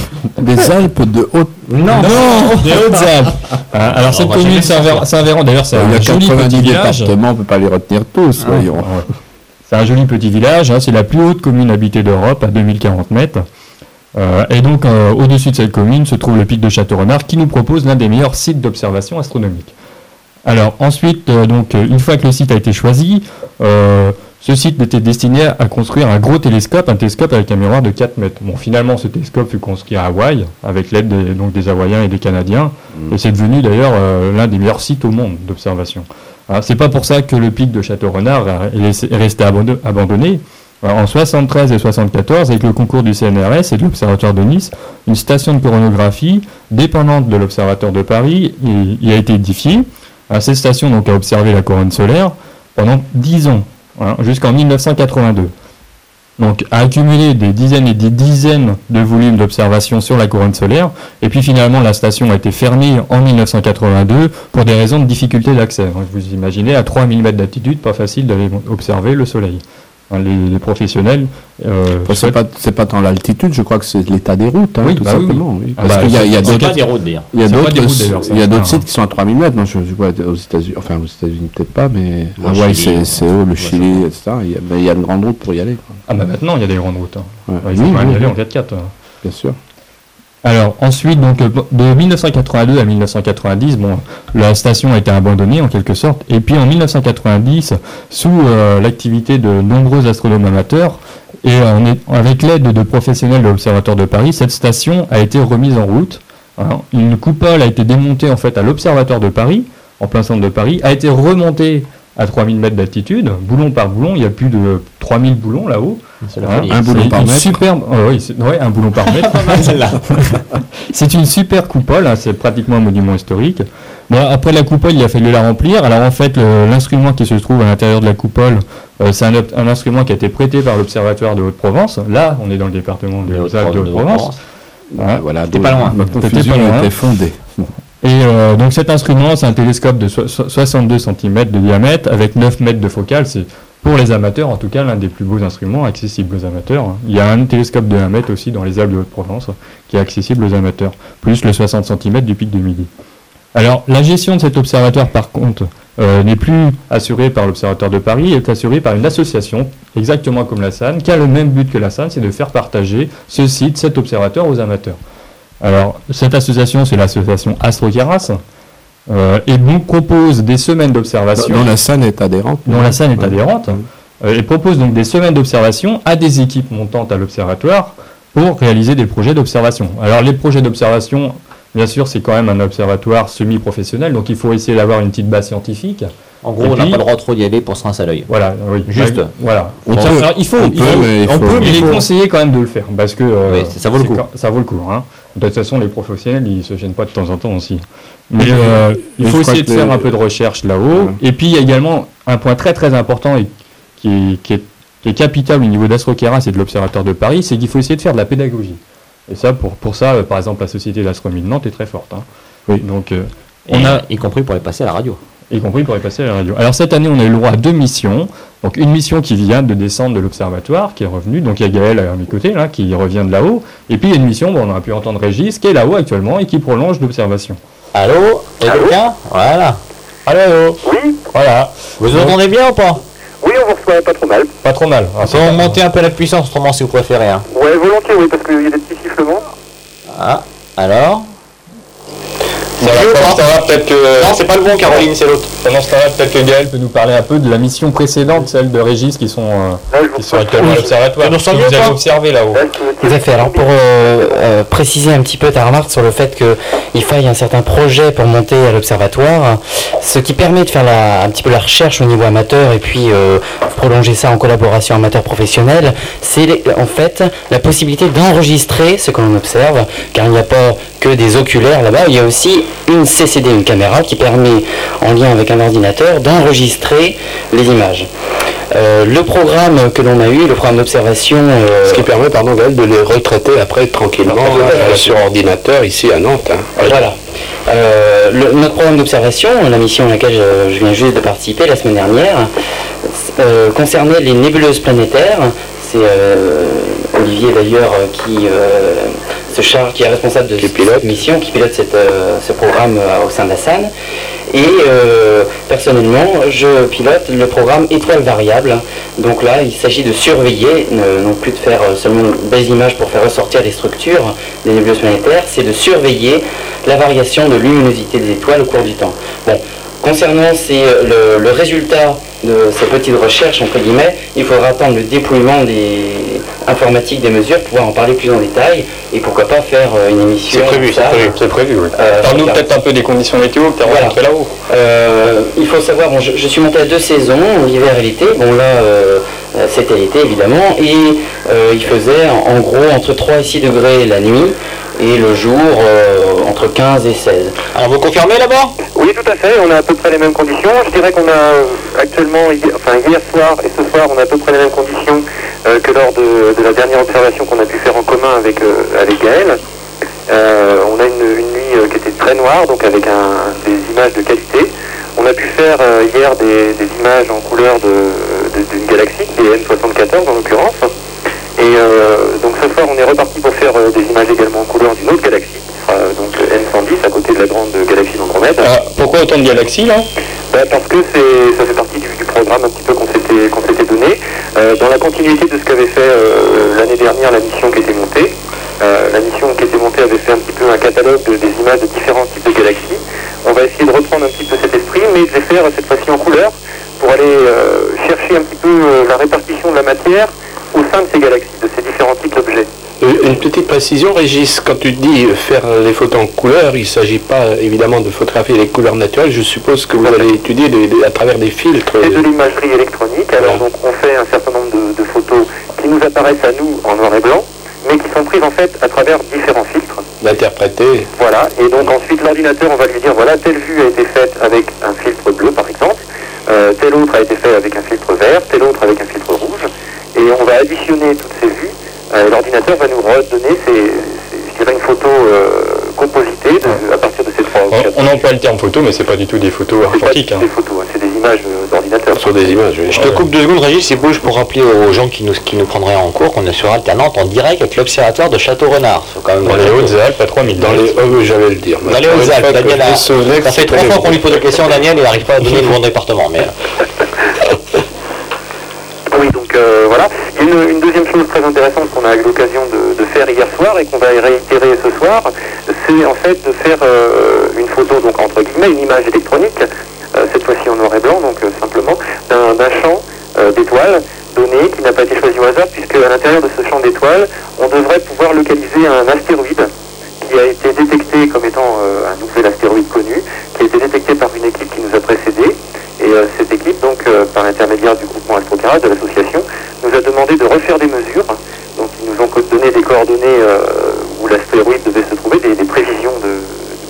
Des Alpes de haute. Non. des Hautes-Alpes. Ah, alors cette moi, j'ai commune vu Saint-Véran, Saint-Véran, d'ailleurs, c'est Il y un a joli petit quatre-vingt-dix village. départements, on ne peut pas les retenir tous, voyons. Ouais. C'est un joli petit village, hein, c'est la plus haute commune habitée d'Europe, à deux mille quarante mètres. Euh, et donc, euh, au-dessus de cette commune se trouve le pic de Château-Renard, qui nous propose l'un des meilleurs sites d'observation astronomique. Alors, ensuite, euh, donc, euh, une fois que le site a été choisi, euh, ce site était destiné à construire un gros télescope, un télescope avec un miroir de quatre mètres. Bon, finalement, ce télescope fut construit à Hawaï, avec l'aide des, donc, des Hawaïens et des Canadiens, et c'est devenu d'ailleurs euh, l'un des meilleurs sites au monde d'observation. Hein, c'est pas pour ça que le pic de Château-Renard est laissé- est resté abando- abandonné. Alors, en soixante-treize et soixante-quatorze, avec le concours du C N R S et de l'Observatoire de Nice, une station de coronographie dépendante de l'Observatoire de Paris y, y a été édifiée. Alors, cette station donc, a observé la couronne solaire pendant dix ans. hein, jusqu'en mille neuf cent quatre-vingt-deux. Donc, a accumulé des dizaines et des dizaines de volumes d'observation sur la couronne solaire. Et puis finalement, la station a été fermée en mille neuf cent quatre-vingt-deux pour des raisons de difficulté d'accès. Vous imaginez, à trois mille mètres d'altitude, pas facile d'aller observer le soleil. Les, les professionnels... Euh, enfin, c'est, pas, c'est pas tant l'altitude, je crois que c'est l'état des routes, hein, oui, tout bah simplement. Oui. Oui. Ah Parce bah, qu'il y a, il y a c'est d'autres, pas des routes d'ailleurs. il y a C'est d'autres, pas des routes, d'ailleurs, ça. il y a d'autres Ah. sites qui sont à trois mille mètres. Non, je, je vois aux États-Unis, enfin aux États-Unis peut-être pas, mais Au Hawaï Chili, c'est, c'est haut, le Chili, ouais, et cetera. Il y, a, mais il y a une grande route pour y aller, quoi. Ah bah maintenant, il y a des grandes routes. Hein. Ouais. Il faut Oui, quand même oui, y aller oui. en quatre-quatre. Hein. Bien sûr. Alors ensuite, donc euh, de mille neuf cent quatre-vingt-deux à mille neuf cent quatre-vingt-dix, bon, la station a été abandonnée en quelque sorte. Et puis en mille neuf cent quatre-vingt-dix, sous euh, l'activité de nombreux astronomes amateurs et euh, on est, avec l'aide de professionnels de l'Observatoire de Paris, cette station a été remise en route. Hein. Une coupole a été démontée en fait à l'Observatoire de Paris, en plein centre de Paris, a été remontée à trois mille mètres d'altitude, boulon par boulon. Il y a plus de trois mille boulons là-haut. C'est la Hein, folie. Un boulon c'est par une mètre. Superbe, oh oui, c'est- ouais, un boulon par mètre. Celle-là. C'est une super coupole, hein, c'est pratiquement un monument historique. Bon, après la coupole, il a fallu la remplir. Alors en fait, le- l'instrument qui se trouve à l'intérieur de la coupole, euh, c'est un, op- un instrument qui a été prêté par l'Observatoire de Haute-Provence. Là, on est dans le département des Hautes-Alpes de Haute-Provence. Ouais, voilà, T'es donc, pas loin. notre T'étais confusion pas loin. était fondée. Et euh, donc cet instrument, c'est un télescope de so- so- soixante-deux centimètres de diamètre avec neuf mètres de focale. C'est pour les amateurs, en tout cas, l'un des plus beaux instruments accessibles aux amateurs. hein. Il y a un télescope de un mètre aussi dans les Alpes de Haute-Provence qui est accessible aux amateurs, plus le soixante centimètres du pic de Midi. Alors, la gestion de cet observatoire, par contre, euh, n'est plus assurée par l'Observatoire de Paris, elle est assurée par une association, exactement comme la S A N, qui a le même but que la S A N, c'est de faire partager ce site, cet observatoire aux amateurs. Alors, cette association, c'est l'association Astrocaras, euh, et donc propose des semaines d'observation, Dont la S A N est adhérente. dont la S A N est Ouais. adhérente, euh, et propose donc des semaines d'observation à des équipes montantes à l'observatoire pour réaliser des projets d'observation. Alors, les projets d'observation, bien sûr, c'est quand même un observatoire semi-professionnel, donc il faut essayer d'avoir une petite base scientifique. En gros, Et on n'a puis- pas le droit trop d'y aller pour se rincer à l'œil. Voilà, oui. Juste. Ouais, voilà. On Bon, peut, alors, il faut, on il peut, faut- mais il on faut- peut, mais il est il faut. conseillé quand même de le faire parce que euh, Oui, ça vaut le c'est coup. quand- ça vaut le coup. Hein. De toute façon, les professionnels, ils se gênent pas de temps en temps aussi. Mais euh, il mais faut je crois essayer de que faire les- un peu de recherche là-haut. Voilà. Et puis il y a également un point très très important et qui est, qui est, qui est capital au niveau d'Astrocaras et de l'Observatoire de Paris, c'est qu'il faut essayer de faire de la pédagogie. Et ça, pour, pour ça, euh, par exemple, la Société d'Astronomie de Nantes est très forte. Hein. Oui. Donc, euh, Et, on a, y compris pour les passer à la radio. y compris pour y passer à la radio. Alors cette année, on a eu le droit à deux missions. Donc une mission qui vient de descendre de l'observatoire, qui est revenue. Donc il y a Gaël à mes côtés, là, qui revient de là-haut. Et puis il y a une mission, bon, on a pu entendre Régis, qui est là-haut actuellement et qui prolonge l'observation. Allô Il y a Allô quelqu'un Voilà. Allô, allô Oui, Voilà. Vous Donc- entendez bien ou pas oui, on vous reçoit pas trop mal. Pas trop mal. Ah, On c'est peut pas- monter un peu la puissance, autrement, si vous préférez. Hein. Ouais, volontiers, oui, parce qu'il y a des petits sifflements. Ah, alors Ça va, Mieux ou pendant pas ce temps-là, peut-être que... Non, c'est pas le bon, Caroline, c'est l'autre. Pendant ce temps-là, peut-être que Gaël peut nous parler un peu de la mission précédente, celle de Régis, qui sont, euh, Là, je vous qui sont reçois actuellement à Oui. l'observatoire. Nous que sommes vous mieux, avez quoi. observé là-haut. Là, je- Tout à fait. Alors pour euh, euh, préciser un petit peu ta remarque sur le fait qu'il faille un certain projet pour monter à l'observatoire, ce qui permet de faire la, un petit peu la recherche au niveau amateur et puis euh, prolonger ça en collaboration amateur-professionnel, c'est les- en fait la possibilité d'enregistrer ce que l'on observe, car il n'y a pas que des oculaires là-bas, il y a aussi une C C D, une caméra qui permet, en lien avec un ordinateur, d'enregistrer les images. Euh, le programme que l'on a eu, le programme d'observation... euh, Ce qui permet, pardon Gaël, de les retraiter après tranquillement Alors, euh, sur ordinateur ici à Nantes. hein. Voilà. Euh, le- notre programme d'observation, la mission à laquelle je, je viens juste de participer la semaine dernière, euh, concernait les nébuleuses planétaires. C'est euh, Olivier d'ailleurs euh, qui euh, se charge, qui est responsable de Qui cette pilote. mission, qui pilote cette, euh, ce programme euh, au sein de la S A N. Et euh, personnellement, je pilote le programme Étoiles variables. Donc là, il s'agit de surveiller, ne- non plus de faire euh, seulement des images pour faire ressortir les structures des nébuleuses planétaires, c'est de surveiller la variation de luminosité des étoiles au cours du temps. Bon, concernant ces, le, le résultat de ces petites recherches, entre guillemets, il faudra attendre le déploiement des informatiques des mesures pour pouvoir en parler plus en détail et pourquoi pas faire euh, une émission. C'est prévu, comme c'est ça. prévu, c'est prévu, oui. Euh, Parle-nous voilà. peut-être un peu des conditions météo que tu as Voilà. rencontrées là-haut. Euh, il faut savoir, bon, je, je suis monté à deux saisons, l'hiver et l'été. Bon là, euh, euh, c'était l'été évidemment, et euh, il faisait en, en gros entre trois et six degrés la nuit et le jour euh, entre quinze et seize. Alors vous confirmez là-bas? Oui, tout à fait, on a à peu près les mêmes conditions. Je dirais qu'on a euh, actuellement, hier, enfin hier soir et ce soir, on a à peu près les mêmes conditions euh, que lors de, de la dernière observation qu'on a pu faire en commun avec, euh, avec Gaël. Euh, on a une, une nuit euh, qui était très noire, donc avec un, des images de qualité. On a pu faire euh, hier des, des images en couleur de, de- d'une galaxie, qui est M soixante-quatorze en l'occurrence. Et euh, donc ce soir, on est reparti pour faire euh, des images également en couleur d'une autre galaxie, qui sera euh, donc M cent dix, à côté de la grande galaxie d'Andromède. Ah, pourquoi autant de galaxies là? Bah, parce que c'est, ça fait partie du, du programme un petit peu qu'on s'était, qu'on s'était donné, euh, dans la continuité de ce qu'avait fait euh, l'année dernière la mission qui était montée. Euh, la mission qui était montée avait fait un petit peu un catalogue de- des images de différents types de galaxies. On va essayer de reprendre un petit peu cet esprit, mais de les faire cette fois-ci en couleur, pour aller euh, chercher un petit peu euh, la répartition de la matière au sein de ces galaxies, de ces différents types d'objets. Euh, Une petite précision, Régis, quand tu dis faire les photos en couleur, il ne s'agit pas évidemment de photographier les couleurs naturelles. Je suppose que vous allez étudier des- des- à travers des filtres. C'est de l'imagerie électronique, alors donc on fait un certain nombre de, de photos qui nous apparaissent à nous en noir et blanc, mais qui sont prises en fait à travers différents filtres. D'interpréter. Voilà, et donc ensuite l'ordinateur, on va lui dire, voilà, telle vue a été faite avec un filtre bleu par exemple, euh, telle autre a été faite avec un filtre vert, telle autre avec un filtre rouge, et on va additionner toutes ces vues, euh, et l'ordinateur va nous redonner ces, ces- je dirais une photo euh, compositée de- à partir de ces trois ou On, quatre. on emploie le terme photo, mais c'est pas du tout des photos C'est pas argentiques. hein. des photos, hein, c'est des images euh, d'ordinateur. Sur des images, oui. Je te coupe deux secondes, Régis, et bouge pour rappeler aux gens qui nous, qui nous prendraient en cours qu'on est sur Alternante en direct avec l'observatoire de Château-Renard. C'est quand même Dans les Hautes-Alpes, à trois mille. Dans les... Oh, oui, j'allais le dire. Dans les Hautes-Alpes, Daniel a... Ça Ça fait trois fois qu'on lui pose la question, Daniel, il n'arrive pas à donner le bon département. Mais... Oui, donc euh, voilà. Il y a une, une deuxième chose très intéressante qu'on a eu l'occasion de, de faire hier soir et qu'on va réitérer ce soir, c'est en fait de faire euh, une photo, donc entre guillemets, une image électronique, euh, cette fois-ci en noir et blanc, donc euh, simplement, d'un, d'un champ euh, d'étoiles donné qui n'a pas été choisi au hasard, puisque à l'intérieur de ce champ d'étoiles, on devrait pouvoir localiser un astéroïde qui a été détecté comme étant euh, un nouvel astéroïde connu, qui a été détecté par une équipe qui nous a précédés. Et euh, cette équipe, donc, euh, par l'intermédiaire du groupement Astrocaras, de l'association, nous a demandé de refaire des mesures. Donc, ils nous ont donné des coordonnées euh, où l'astéroïde devait se trouver, des, des prévisions de,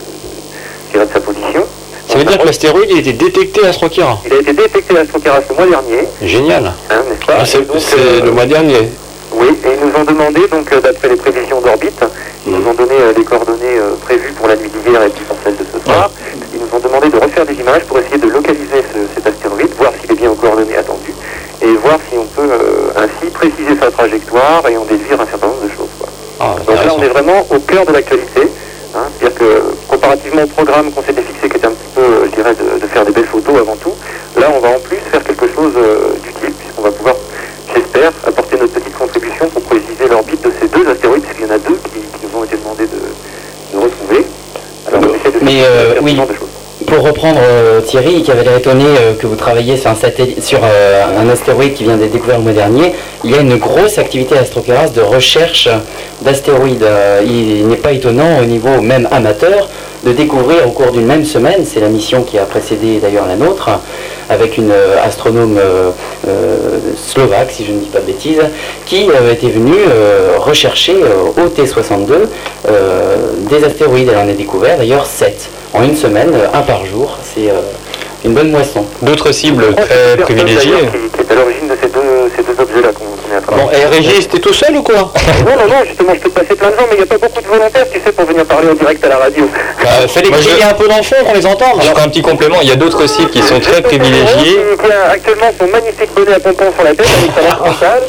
je dirais, de sa position. Ça veut dire que l'astéroïde il a été détecté à Astrocaras. Il a été détecté à Astrocaras le mois dernier, Génial. hein, n'est-ce pas? Ah, c'est Et donc, c'est euh, le mois dernier. Oui, et ils nous ont demandé, donc, euh, d'après les prévisions d'orbite, ils nous ont donné euh, les coordonnées euh, prévues pour la nuit d'hier et puis pour celle de ce soir. Ils nous ont demandé de refaire des images pour essayer de localiser ce- cet astéroïde, voir s'il est bien aux coordonnées attendues, et voir si on peut euh, ainsi préciser sa trajectoire et en déduire un certain nombre de choses, quoi. Ah, Donc là, intéressant. on est vraiment au cœur de l'actualité. Hein, c'est-à-dire que, comparativement au programme qu'on s'était fixé, qui était un petit peu, euh, je dirais, de, de faire des belles photos avant tout, là, on va en plus faire quelque chose euh, d'utile, puisqu'on va pouvoir, j'espère, apporter notre petite contribution pour préciser l'orbite de ces deux astéroïdes, puisqu'il y en a deux qui, qui nous ont été demandés de, de retrouver. Alors, on essaie de Mais, faire euh, un oui. certain nombre de choses. Pour reprendre euh, Thierry, qui avait l'air étonné euh, que vous travailliez sur un satellite, sur euh, un astéroïde qui vient d'être découvert le mois dernier, il y a une grosse activité à Astrocaras de recherche d'astéroïdes. Euh, il n'est pas étonnant au niveau même amateur de découvrir au cours d'une même semaine, c'est la mission qui a précédé d'ailleurs la nôtre, avec une euh, astronome euh, euh, slovaque, si je ne dis pas de bêtises, qui euh, était venue euh, rechercher euh, au T soixante-deux euh, des astéroïdes. Elle en a découvert d'ailleurs sept en une semaine, euh, un par jour. C'est euh, une bonne moisson. D'autres cibles Je crois que très c'est personne, privilégiées. d'ailleurs, Qui, qui est à l'origine de ces deux, ces deux objets-là qu'on qu'on est en train de Bon, et Régis, t'es tout seul ou quoi? Non, non, non, justement, je peux te passer plein de gens, mais il n'y a pas beaucoup de volontaires, tu sais, pour venir parler en direct à la radio. Bah, fais-les Moi, je- crier un peu dans le fond, qu'on les entende. Je ferai un petit complément, il y a d'autres cibles qui sont très privilégiées. Qui, qui a actuellement son magnifique bonnet à pompons sur la tête avec sa lampe frontale.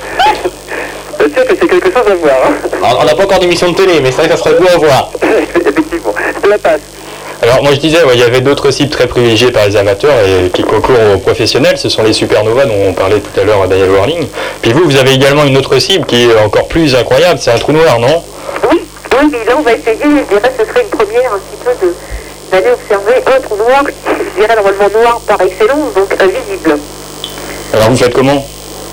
Je suis sûr que c'est quelque chose à voir. Hein. On n'a pas encore d'émission de télé, mais c'est vrai que ça serait beau à voir. Effectivement, je te la passe. Alors moi je disais, ouais, il y avait d'autres cibles très privilégiées par les amateurs et qui concourent aux professionnels, ce sont les supernovas dont on parlait tout à l'heure à Daniel Warning. Puis vous, vous avez également une autre cible qui est encore plus incroyable, c'est un trou noir, non? Oui, oui, mais là on va essayer, je dirais que ce serait une première un petit peu de, d'aller observer un trou noir, je dirais normalement noir par excellence, donc invisible. Alors vous faites comment?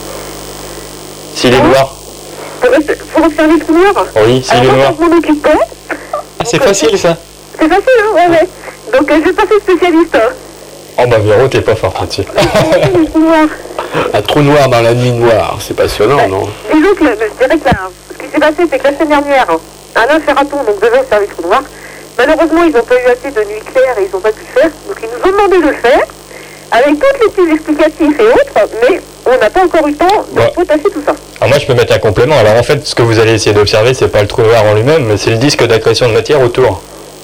S'il est noir? Pour, pour observer le trou noir? Oui, s'il Alors est moi, noir. je m'en occupe pas. Ah, c'est facile ça. C'est facile, hein, ouais, ouais. Donc euh, je vais passer spécialiste. Hein. Oh bah Véro, t'es pas fort là-dessus. Le trou noir. Un trou noir dans la nuit noire, c'est passionnant, non? Disons que le- je dirais que la- ce qui s'est passé, c'est que la semaine dernière, hein, Alain Ferraton donc, devait observer le trou noir. Malheureusement, ils n'ont pas eu assez de nuit claire et ils n'ont pas pu le faire. Donc ils nous ont demandé de le faire, avec toutes les petits explicatifs et autres, mais on n'a pas encore eu le temps de Ouais. potasser tout ça. Alors moi je peux mettre un complément. Alors en fait ce que vous allez essayer d'observer c'est pas le trou noir en lui-même, mais c'est le disque d'accrétion de matière autour.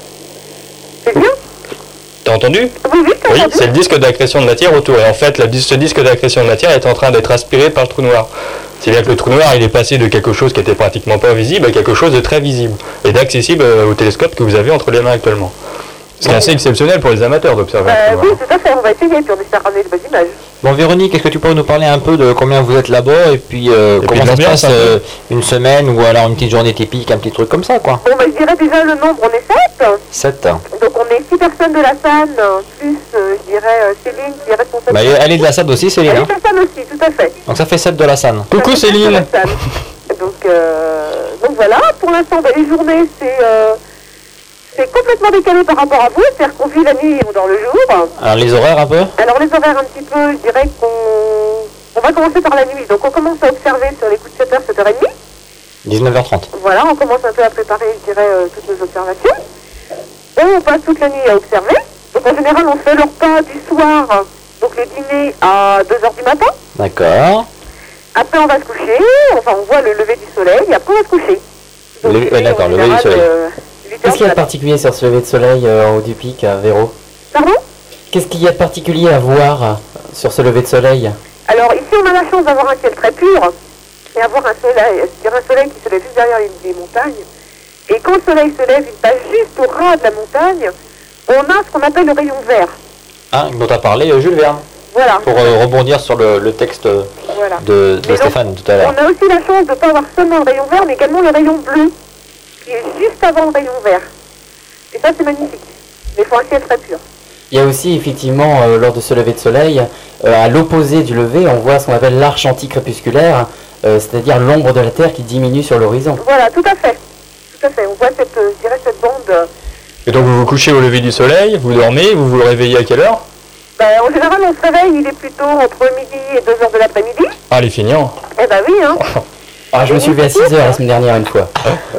C'est bien? T'as entendu? Oui, oui, t'as Oui, entendu. c'est le disque d'accrétion de matière autour. Et en fait, la, ce disque d'accrétion de matière est en train d'être aspiré par le trou noir. C'est-à-dire que le trou noir, il est passé de quelque chose qui était pratiquement pas visible à quelque chose de très visible et d'accessible euh, au télescope que vous avez entre les mains actuellement. Ce qui est assez exceptionnel pour les amateurs d'observer Euh, un trou oui, noir. tout à fait, on va essayer, puis on espère ramener de bonnes images. Bon, Véronique, est-ce que tu pourrais nous parler un peu de combien vous êtes là-bas et puis euh, puis comment de ça se l'ambiance, passe un peu. euh, une semaine ou alors une petite journée typique, un petit truc comme ça, quoi? Bon, bah, je dirais déjà le nombre, on est sept. sept. Donc on est six personnes de la S A N, plus, euh, je dirais, euh, Céline qui est responsable. Bah, elle est de la S A D aussi, Céline. Elle est Hein de la S A N aussi, tout à fait. Donc ça fait sept de la S A N. Coucou Ça fait sept de Céline. la S A N. Donc, euh, donc voilà, pour l'instant, bah, les journées, c'est euh, c'est complètement décalé par rapport à vous, c'est-à-dire qu'on vit la nuit et on dort le jour. Alors les horaires un peu? Alors les horaires un petit peu, je dirais qu'on on va commencer par la nuit. Donc on commence à observer sur les coups de sept heures, sept heures trente. dix-neuf heures trente. Voilà, on commence un peu à préparer, je dirais, euh, toutes nos observations. Et on passe toute la nuit à observer. Donc en général, on fait le repas du soir, donc le dîner à deux heures du matin. D'accord. Après, on va se coucher, enfin on voit le lever du soleil, et après on va se coucher. Donc, Le- ouais, d'accord, en le lever du général, soleil. euh, huit heures Qu'est-ce qu'il y a de du matin. particulier sur ce lever de soleil euh, en haut du pic, à Véro? Pardon? Qu'est-ce qu'il y a de particulier à voir euh, sur ce lever de soleil? Alors ici, on a la chance d'avoir un ciel très pur et avoir un soleil, je dirais un soleil qui se lève juste derrière les, les montagnes. Et quand le soleil se lève, il passe juste au ras de la montagne, on a ce qu'on appelle le rayon vert. Hein, dont a parlé euh, Jules Verne, Voilà. pour euh, rebondir sur le, le texte euh, Voilà. de, de Mais donc, Stéphane tout à l'heure. On a aussi la chance de ne pas avoir seulement le rayon vert, mais également le rayon bleu, qui est juste avant le rayon vert. Et ça, c'est magnifique. Mais il faut un ciel très pur. Il y a aussi effectivement, euh, lors de ce lever de soleil, euh, à l'opposé du lever, on voit ce qu'on appelle l'arche anticrépusculaire, euh, c'est-à-dire l'ombre de la Terre qui diminue sur l'horizon. Voilà, tout à fait. Tout à fait. On voit cette, euh, je dirais, cette bande. euh, Et donc vous vous couchez au lever du soleil, vous dormez, vous vous réveillez à quelle heure? ben, en général, on se réveille, il est plutôt entre midi et deux heures de l'après-midi. Ah les feignants. Eh ben oui, hein. Ah, je me suis levé à six heures la semaine dernière une fois.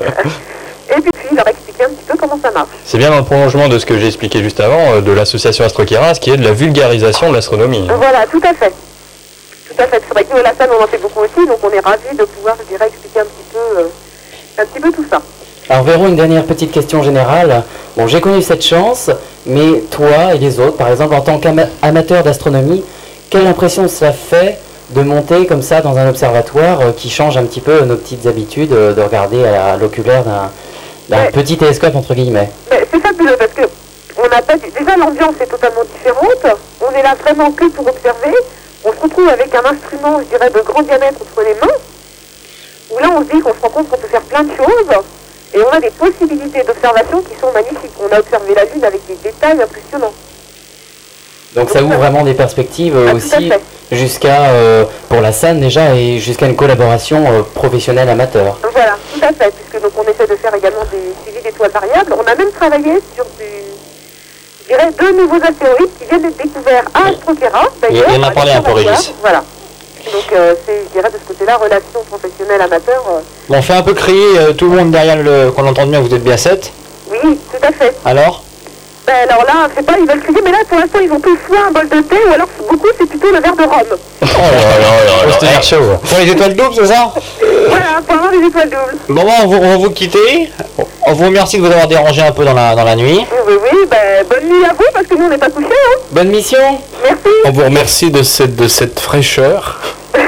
Et puis, puis, il leur expliquer un petit peu comment ça marche. C'est bien dans le prolongement de ce que j'ai expliqué juste avant, euh, de l'association Astrokeras, qui est de la vulgarisation de l'astronomie. Voilà, tout à fait. Tout à fait. C'est vrai que nous, à la salle, on en fait beaucoup aussi, donc on est ravis de pouvoir, je dirais, expliquer un petit peu, euh, un petit peu tout ça. Alors Véro, une dernière petite question générale. Bon, j'ai connu cette chance, mais toi et les autres, par exemple, en tant qu'amateur d'astronomie, quelle impression ça fait de monter comme ça dans un observatoire euh, qui change un petit peu nos petites habitudes euh, de regarder à la- à l'oculaire d'un d'un Ouais. petit télescope entre guillemets? Mais c'est fabuleux parce que on n'a pas dit- déjà l'ambiance est totalement différente. On est là vraiment que pour observer. On se retrouve avec un instrument, je dirais, de grand diamètre entre les mains. Où là, on se dit qu'on se rend compte qu'on peut faire plein de choses. Et on a des possibilités d'observation qui sont magnifiques. On a observé la Lune avec des détails impressionnants. Donc ça ouvre vraiment des perspectives euh, Ah, tout à aussi fait. jusqu'à, euh, pour la S A N déjà, et jusqu'à une collaboration euh, professionnelle amateur. Voilà, tout à fait, puisque donc on essaie de faire également des suivis d'étoiles variables. On a même travaillé sur du, je dirais, deux nouveaux astéroïdes qui viennent d'être découverts à Astrokeras, d'ailleurs. Il en a à parlé un peu, l'observatoire. Régis. Voilà. Donc euh, c'est, je dirais, de ce côté-là, relation professionnelle-amateur. euh, Bon, on fait un peu crier euh, tout le monde derrière le... qu'on entende bien, vous êtes bien sept. oui, tout à fait. Alors? Ben alors là, je sais pas, ils veulent crier, mais là, pour l'instant, ils ont plus soit un bol de thé, ou alors beaucoup, c'est plutôt le verre de rhum. Oh là là là Faut se tenir chaud. Pour les étoiles doubles, c'est ça? Voilà, pour avoir des étoiles doubles. Bon, bon, on, vous- on va vous quitter. On vous remercie de vous avoir dérangé un peu dans la, dans la nuit. Oui, oui, oui, ben bonne nuit à vous, parce que nous, on n'est pas couchés, hein. Bonne mission! Merci. On vous remercie de cette, de cette fraîcheur.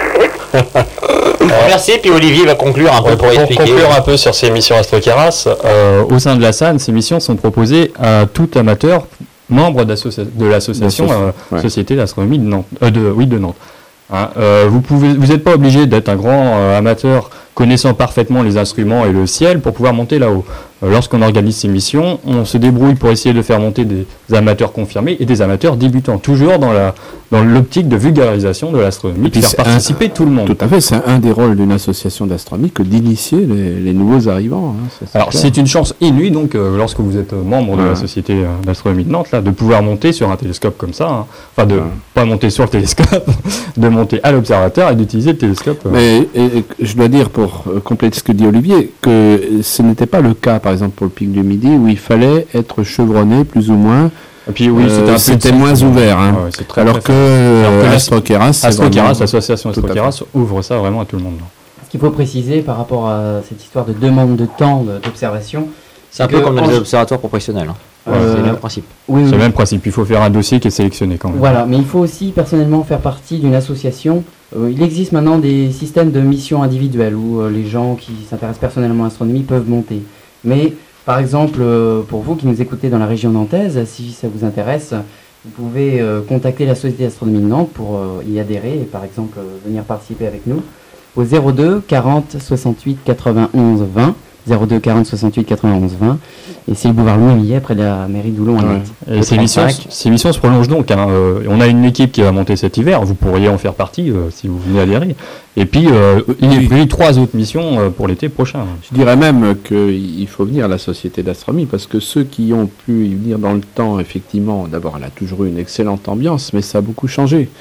Merci, puis Olivier va conclure un peu pour Pour expliquer. conclure un peu sur ces missions Astrokeras, euh, au sein de la S A N, ces missions sont proposées à tout amateur membre d'associa- de l'association D'associ- euh, ouais. Société d'astronomie de Nantes. Euh, de, oui, de Nantes. Hein, euh, vous pouvez, vous n'êtes pas obligé d'être un grand euh, amateur connaissant parfaitement les instruments et le ciel pour pouvoir monter là-haut. euh, lorsqu'on organise ces missions, on se débrouille pour essayer de faire monter des amateurs confirmés et des amateurs débutants, toujours dans la dans l'optique de vulgarisation de l'astronomie, Et de puis faire c'est un- participer tout le monde. Tout à fait, c'est un des rôles d'une association d'astronomie que d'initier les, les nouveaux arrivants. hein, ça, Alors clair. c'est une chance inouïe donc euh, lorsque vous êtes euh, membre de Ouais. la société euh, d'astronomie de Nantes là, de pouvoir monter sur un télescope comme ça, hein. Enfin de Ouais. pas monter sur le télescope, de monter à l'observateur et d'utiliser le télescope. euh. Mais et- et je dois dire, pour euh, compléter ce que dit Olivier, que ce n'était pas le cas, par exemple, pour le pic du Midi, où il fallait être chevronné, plus ou moins. Et puis oui, Euh, c'était un peu c'était une moins secte, ouvert. hein. ouais, ouais, c'est très, Alors très que fort. Alors que euh, la- Astro-Keras, c'est Astro-Keras, vraiment- l'association Tout à Astro-Keras ouvre ça vraiment à tout le monde. Ce qu'il faut préciser par rapport à cette histoire de demande de temps de- d'observation, C'est un que peu comme dans en- les observatoires professionnels. hein. Euh, C'est le même principe. oui, C'est oui. le même principe, il faut faire un dossier qui est sélectionné quand même. Voilà, mais il faut aussi personnellement faire partie d'une association. Euh, il existe maintenant des systèmes de missions individuelles où euh, les gens qui s'intéressent personnellement à l'astronomie peuvent monter. Mais par exemple, euh, pour vous qui nous écoutez dans la région nantaise, si ça vous intéresse, vous pouvez euh, contacter la Société d'astronomie de Nantes pour euh, y adhérer et par exemple euh, venir participer avec nous au zéro deux quarante soixante-huit quatre-vingt-onze vingt. zéro deux quarante soixante-huit quatre-vingt-onze vingt. Et c'est le boulevard Louis Millet près de la mairie d'Oulon à Ouais. Nantes. Et Le ces missions, trente-cinq. ces missions se prolongent donc. hein. Euh, on a une équipe qui va monter cet hiver. Vous pourriez en faire partie euh, si vous venez adhérer. Et puis, euh, il est Oui. prévu trois autres missions euh, pour l'été prochain. Je dirais même qu'il faut venir à la Société d'astronomie, parce que ceux qui ont pu y venir dans le temps, effectivement, d'abord, elle a toujours eu une excellente ambiance, mais ça a beaucoup changé.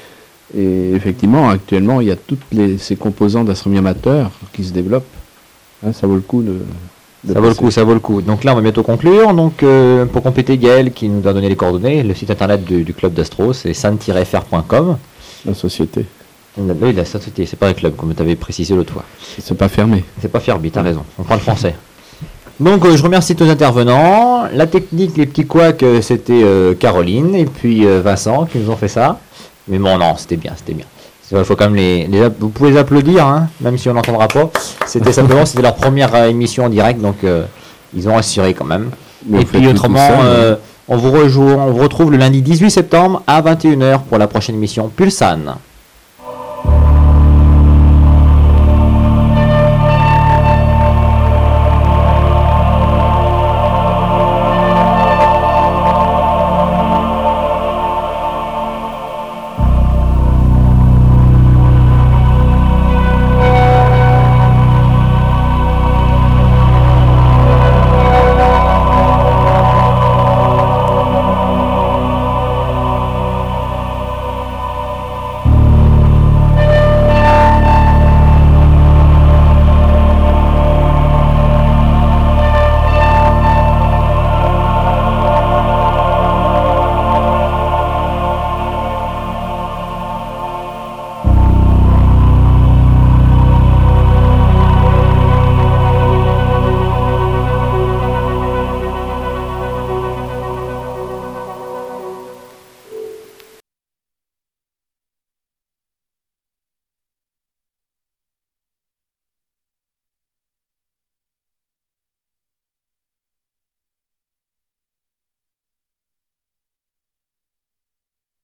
Et effectivement, actuellement, il y a toutes les, ces composants d'astronomie amateur qui se développent. Hein, ça vaut le coup de... de Ça vaut le passer. coup, ça vaut le coup. Donc là, on va bientôt conclure. Donc, euh, pour compléter, Gaël qui nous a donné les coordonnées, le site internet du, du club d'Astro, c'est san tiret f r point com. La société. Oui, la société, c'est pas un club, comme tu avais précisé l'autre fois. C'est pas fermé. C'est pas Ferbi, t'as raison. On parle français. Donc, euh, je remercie tous les intervenants. La technique, les petits couacs, euh, c'était euh, Caroline et puis euh, Vincent qui nous ont fait ça. Mais bon, non, c'était bien, c'était bien. Il faut quand même les, les app- vous pouvez les applaudir, hein, même si on n'entendra pas. C'était simplement, c'était leur première euh, émission en direct, donc euh, ils ont assuré quand même. Mais et vous faites puis tout autrement, tout seul, euh, on vous rejoue, on vous retrouve le lundi dix-huit septembre à vingt et une heures pour la prochaine émission Pulsane.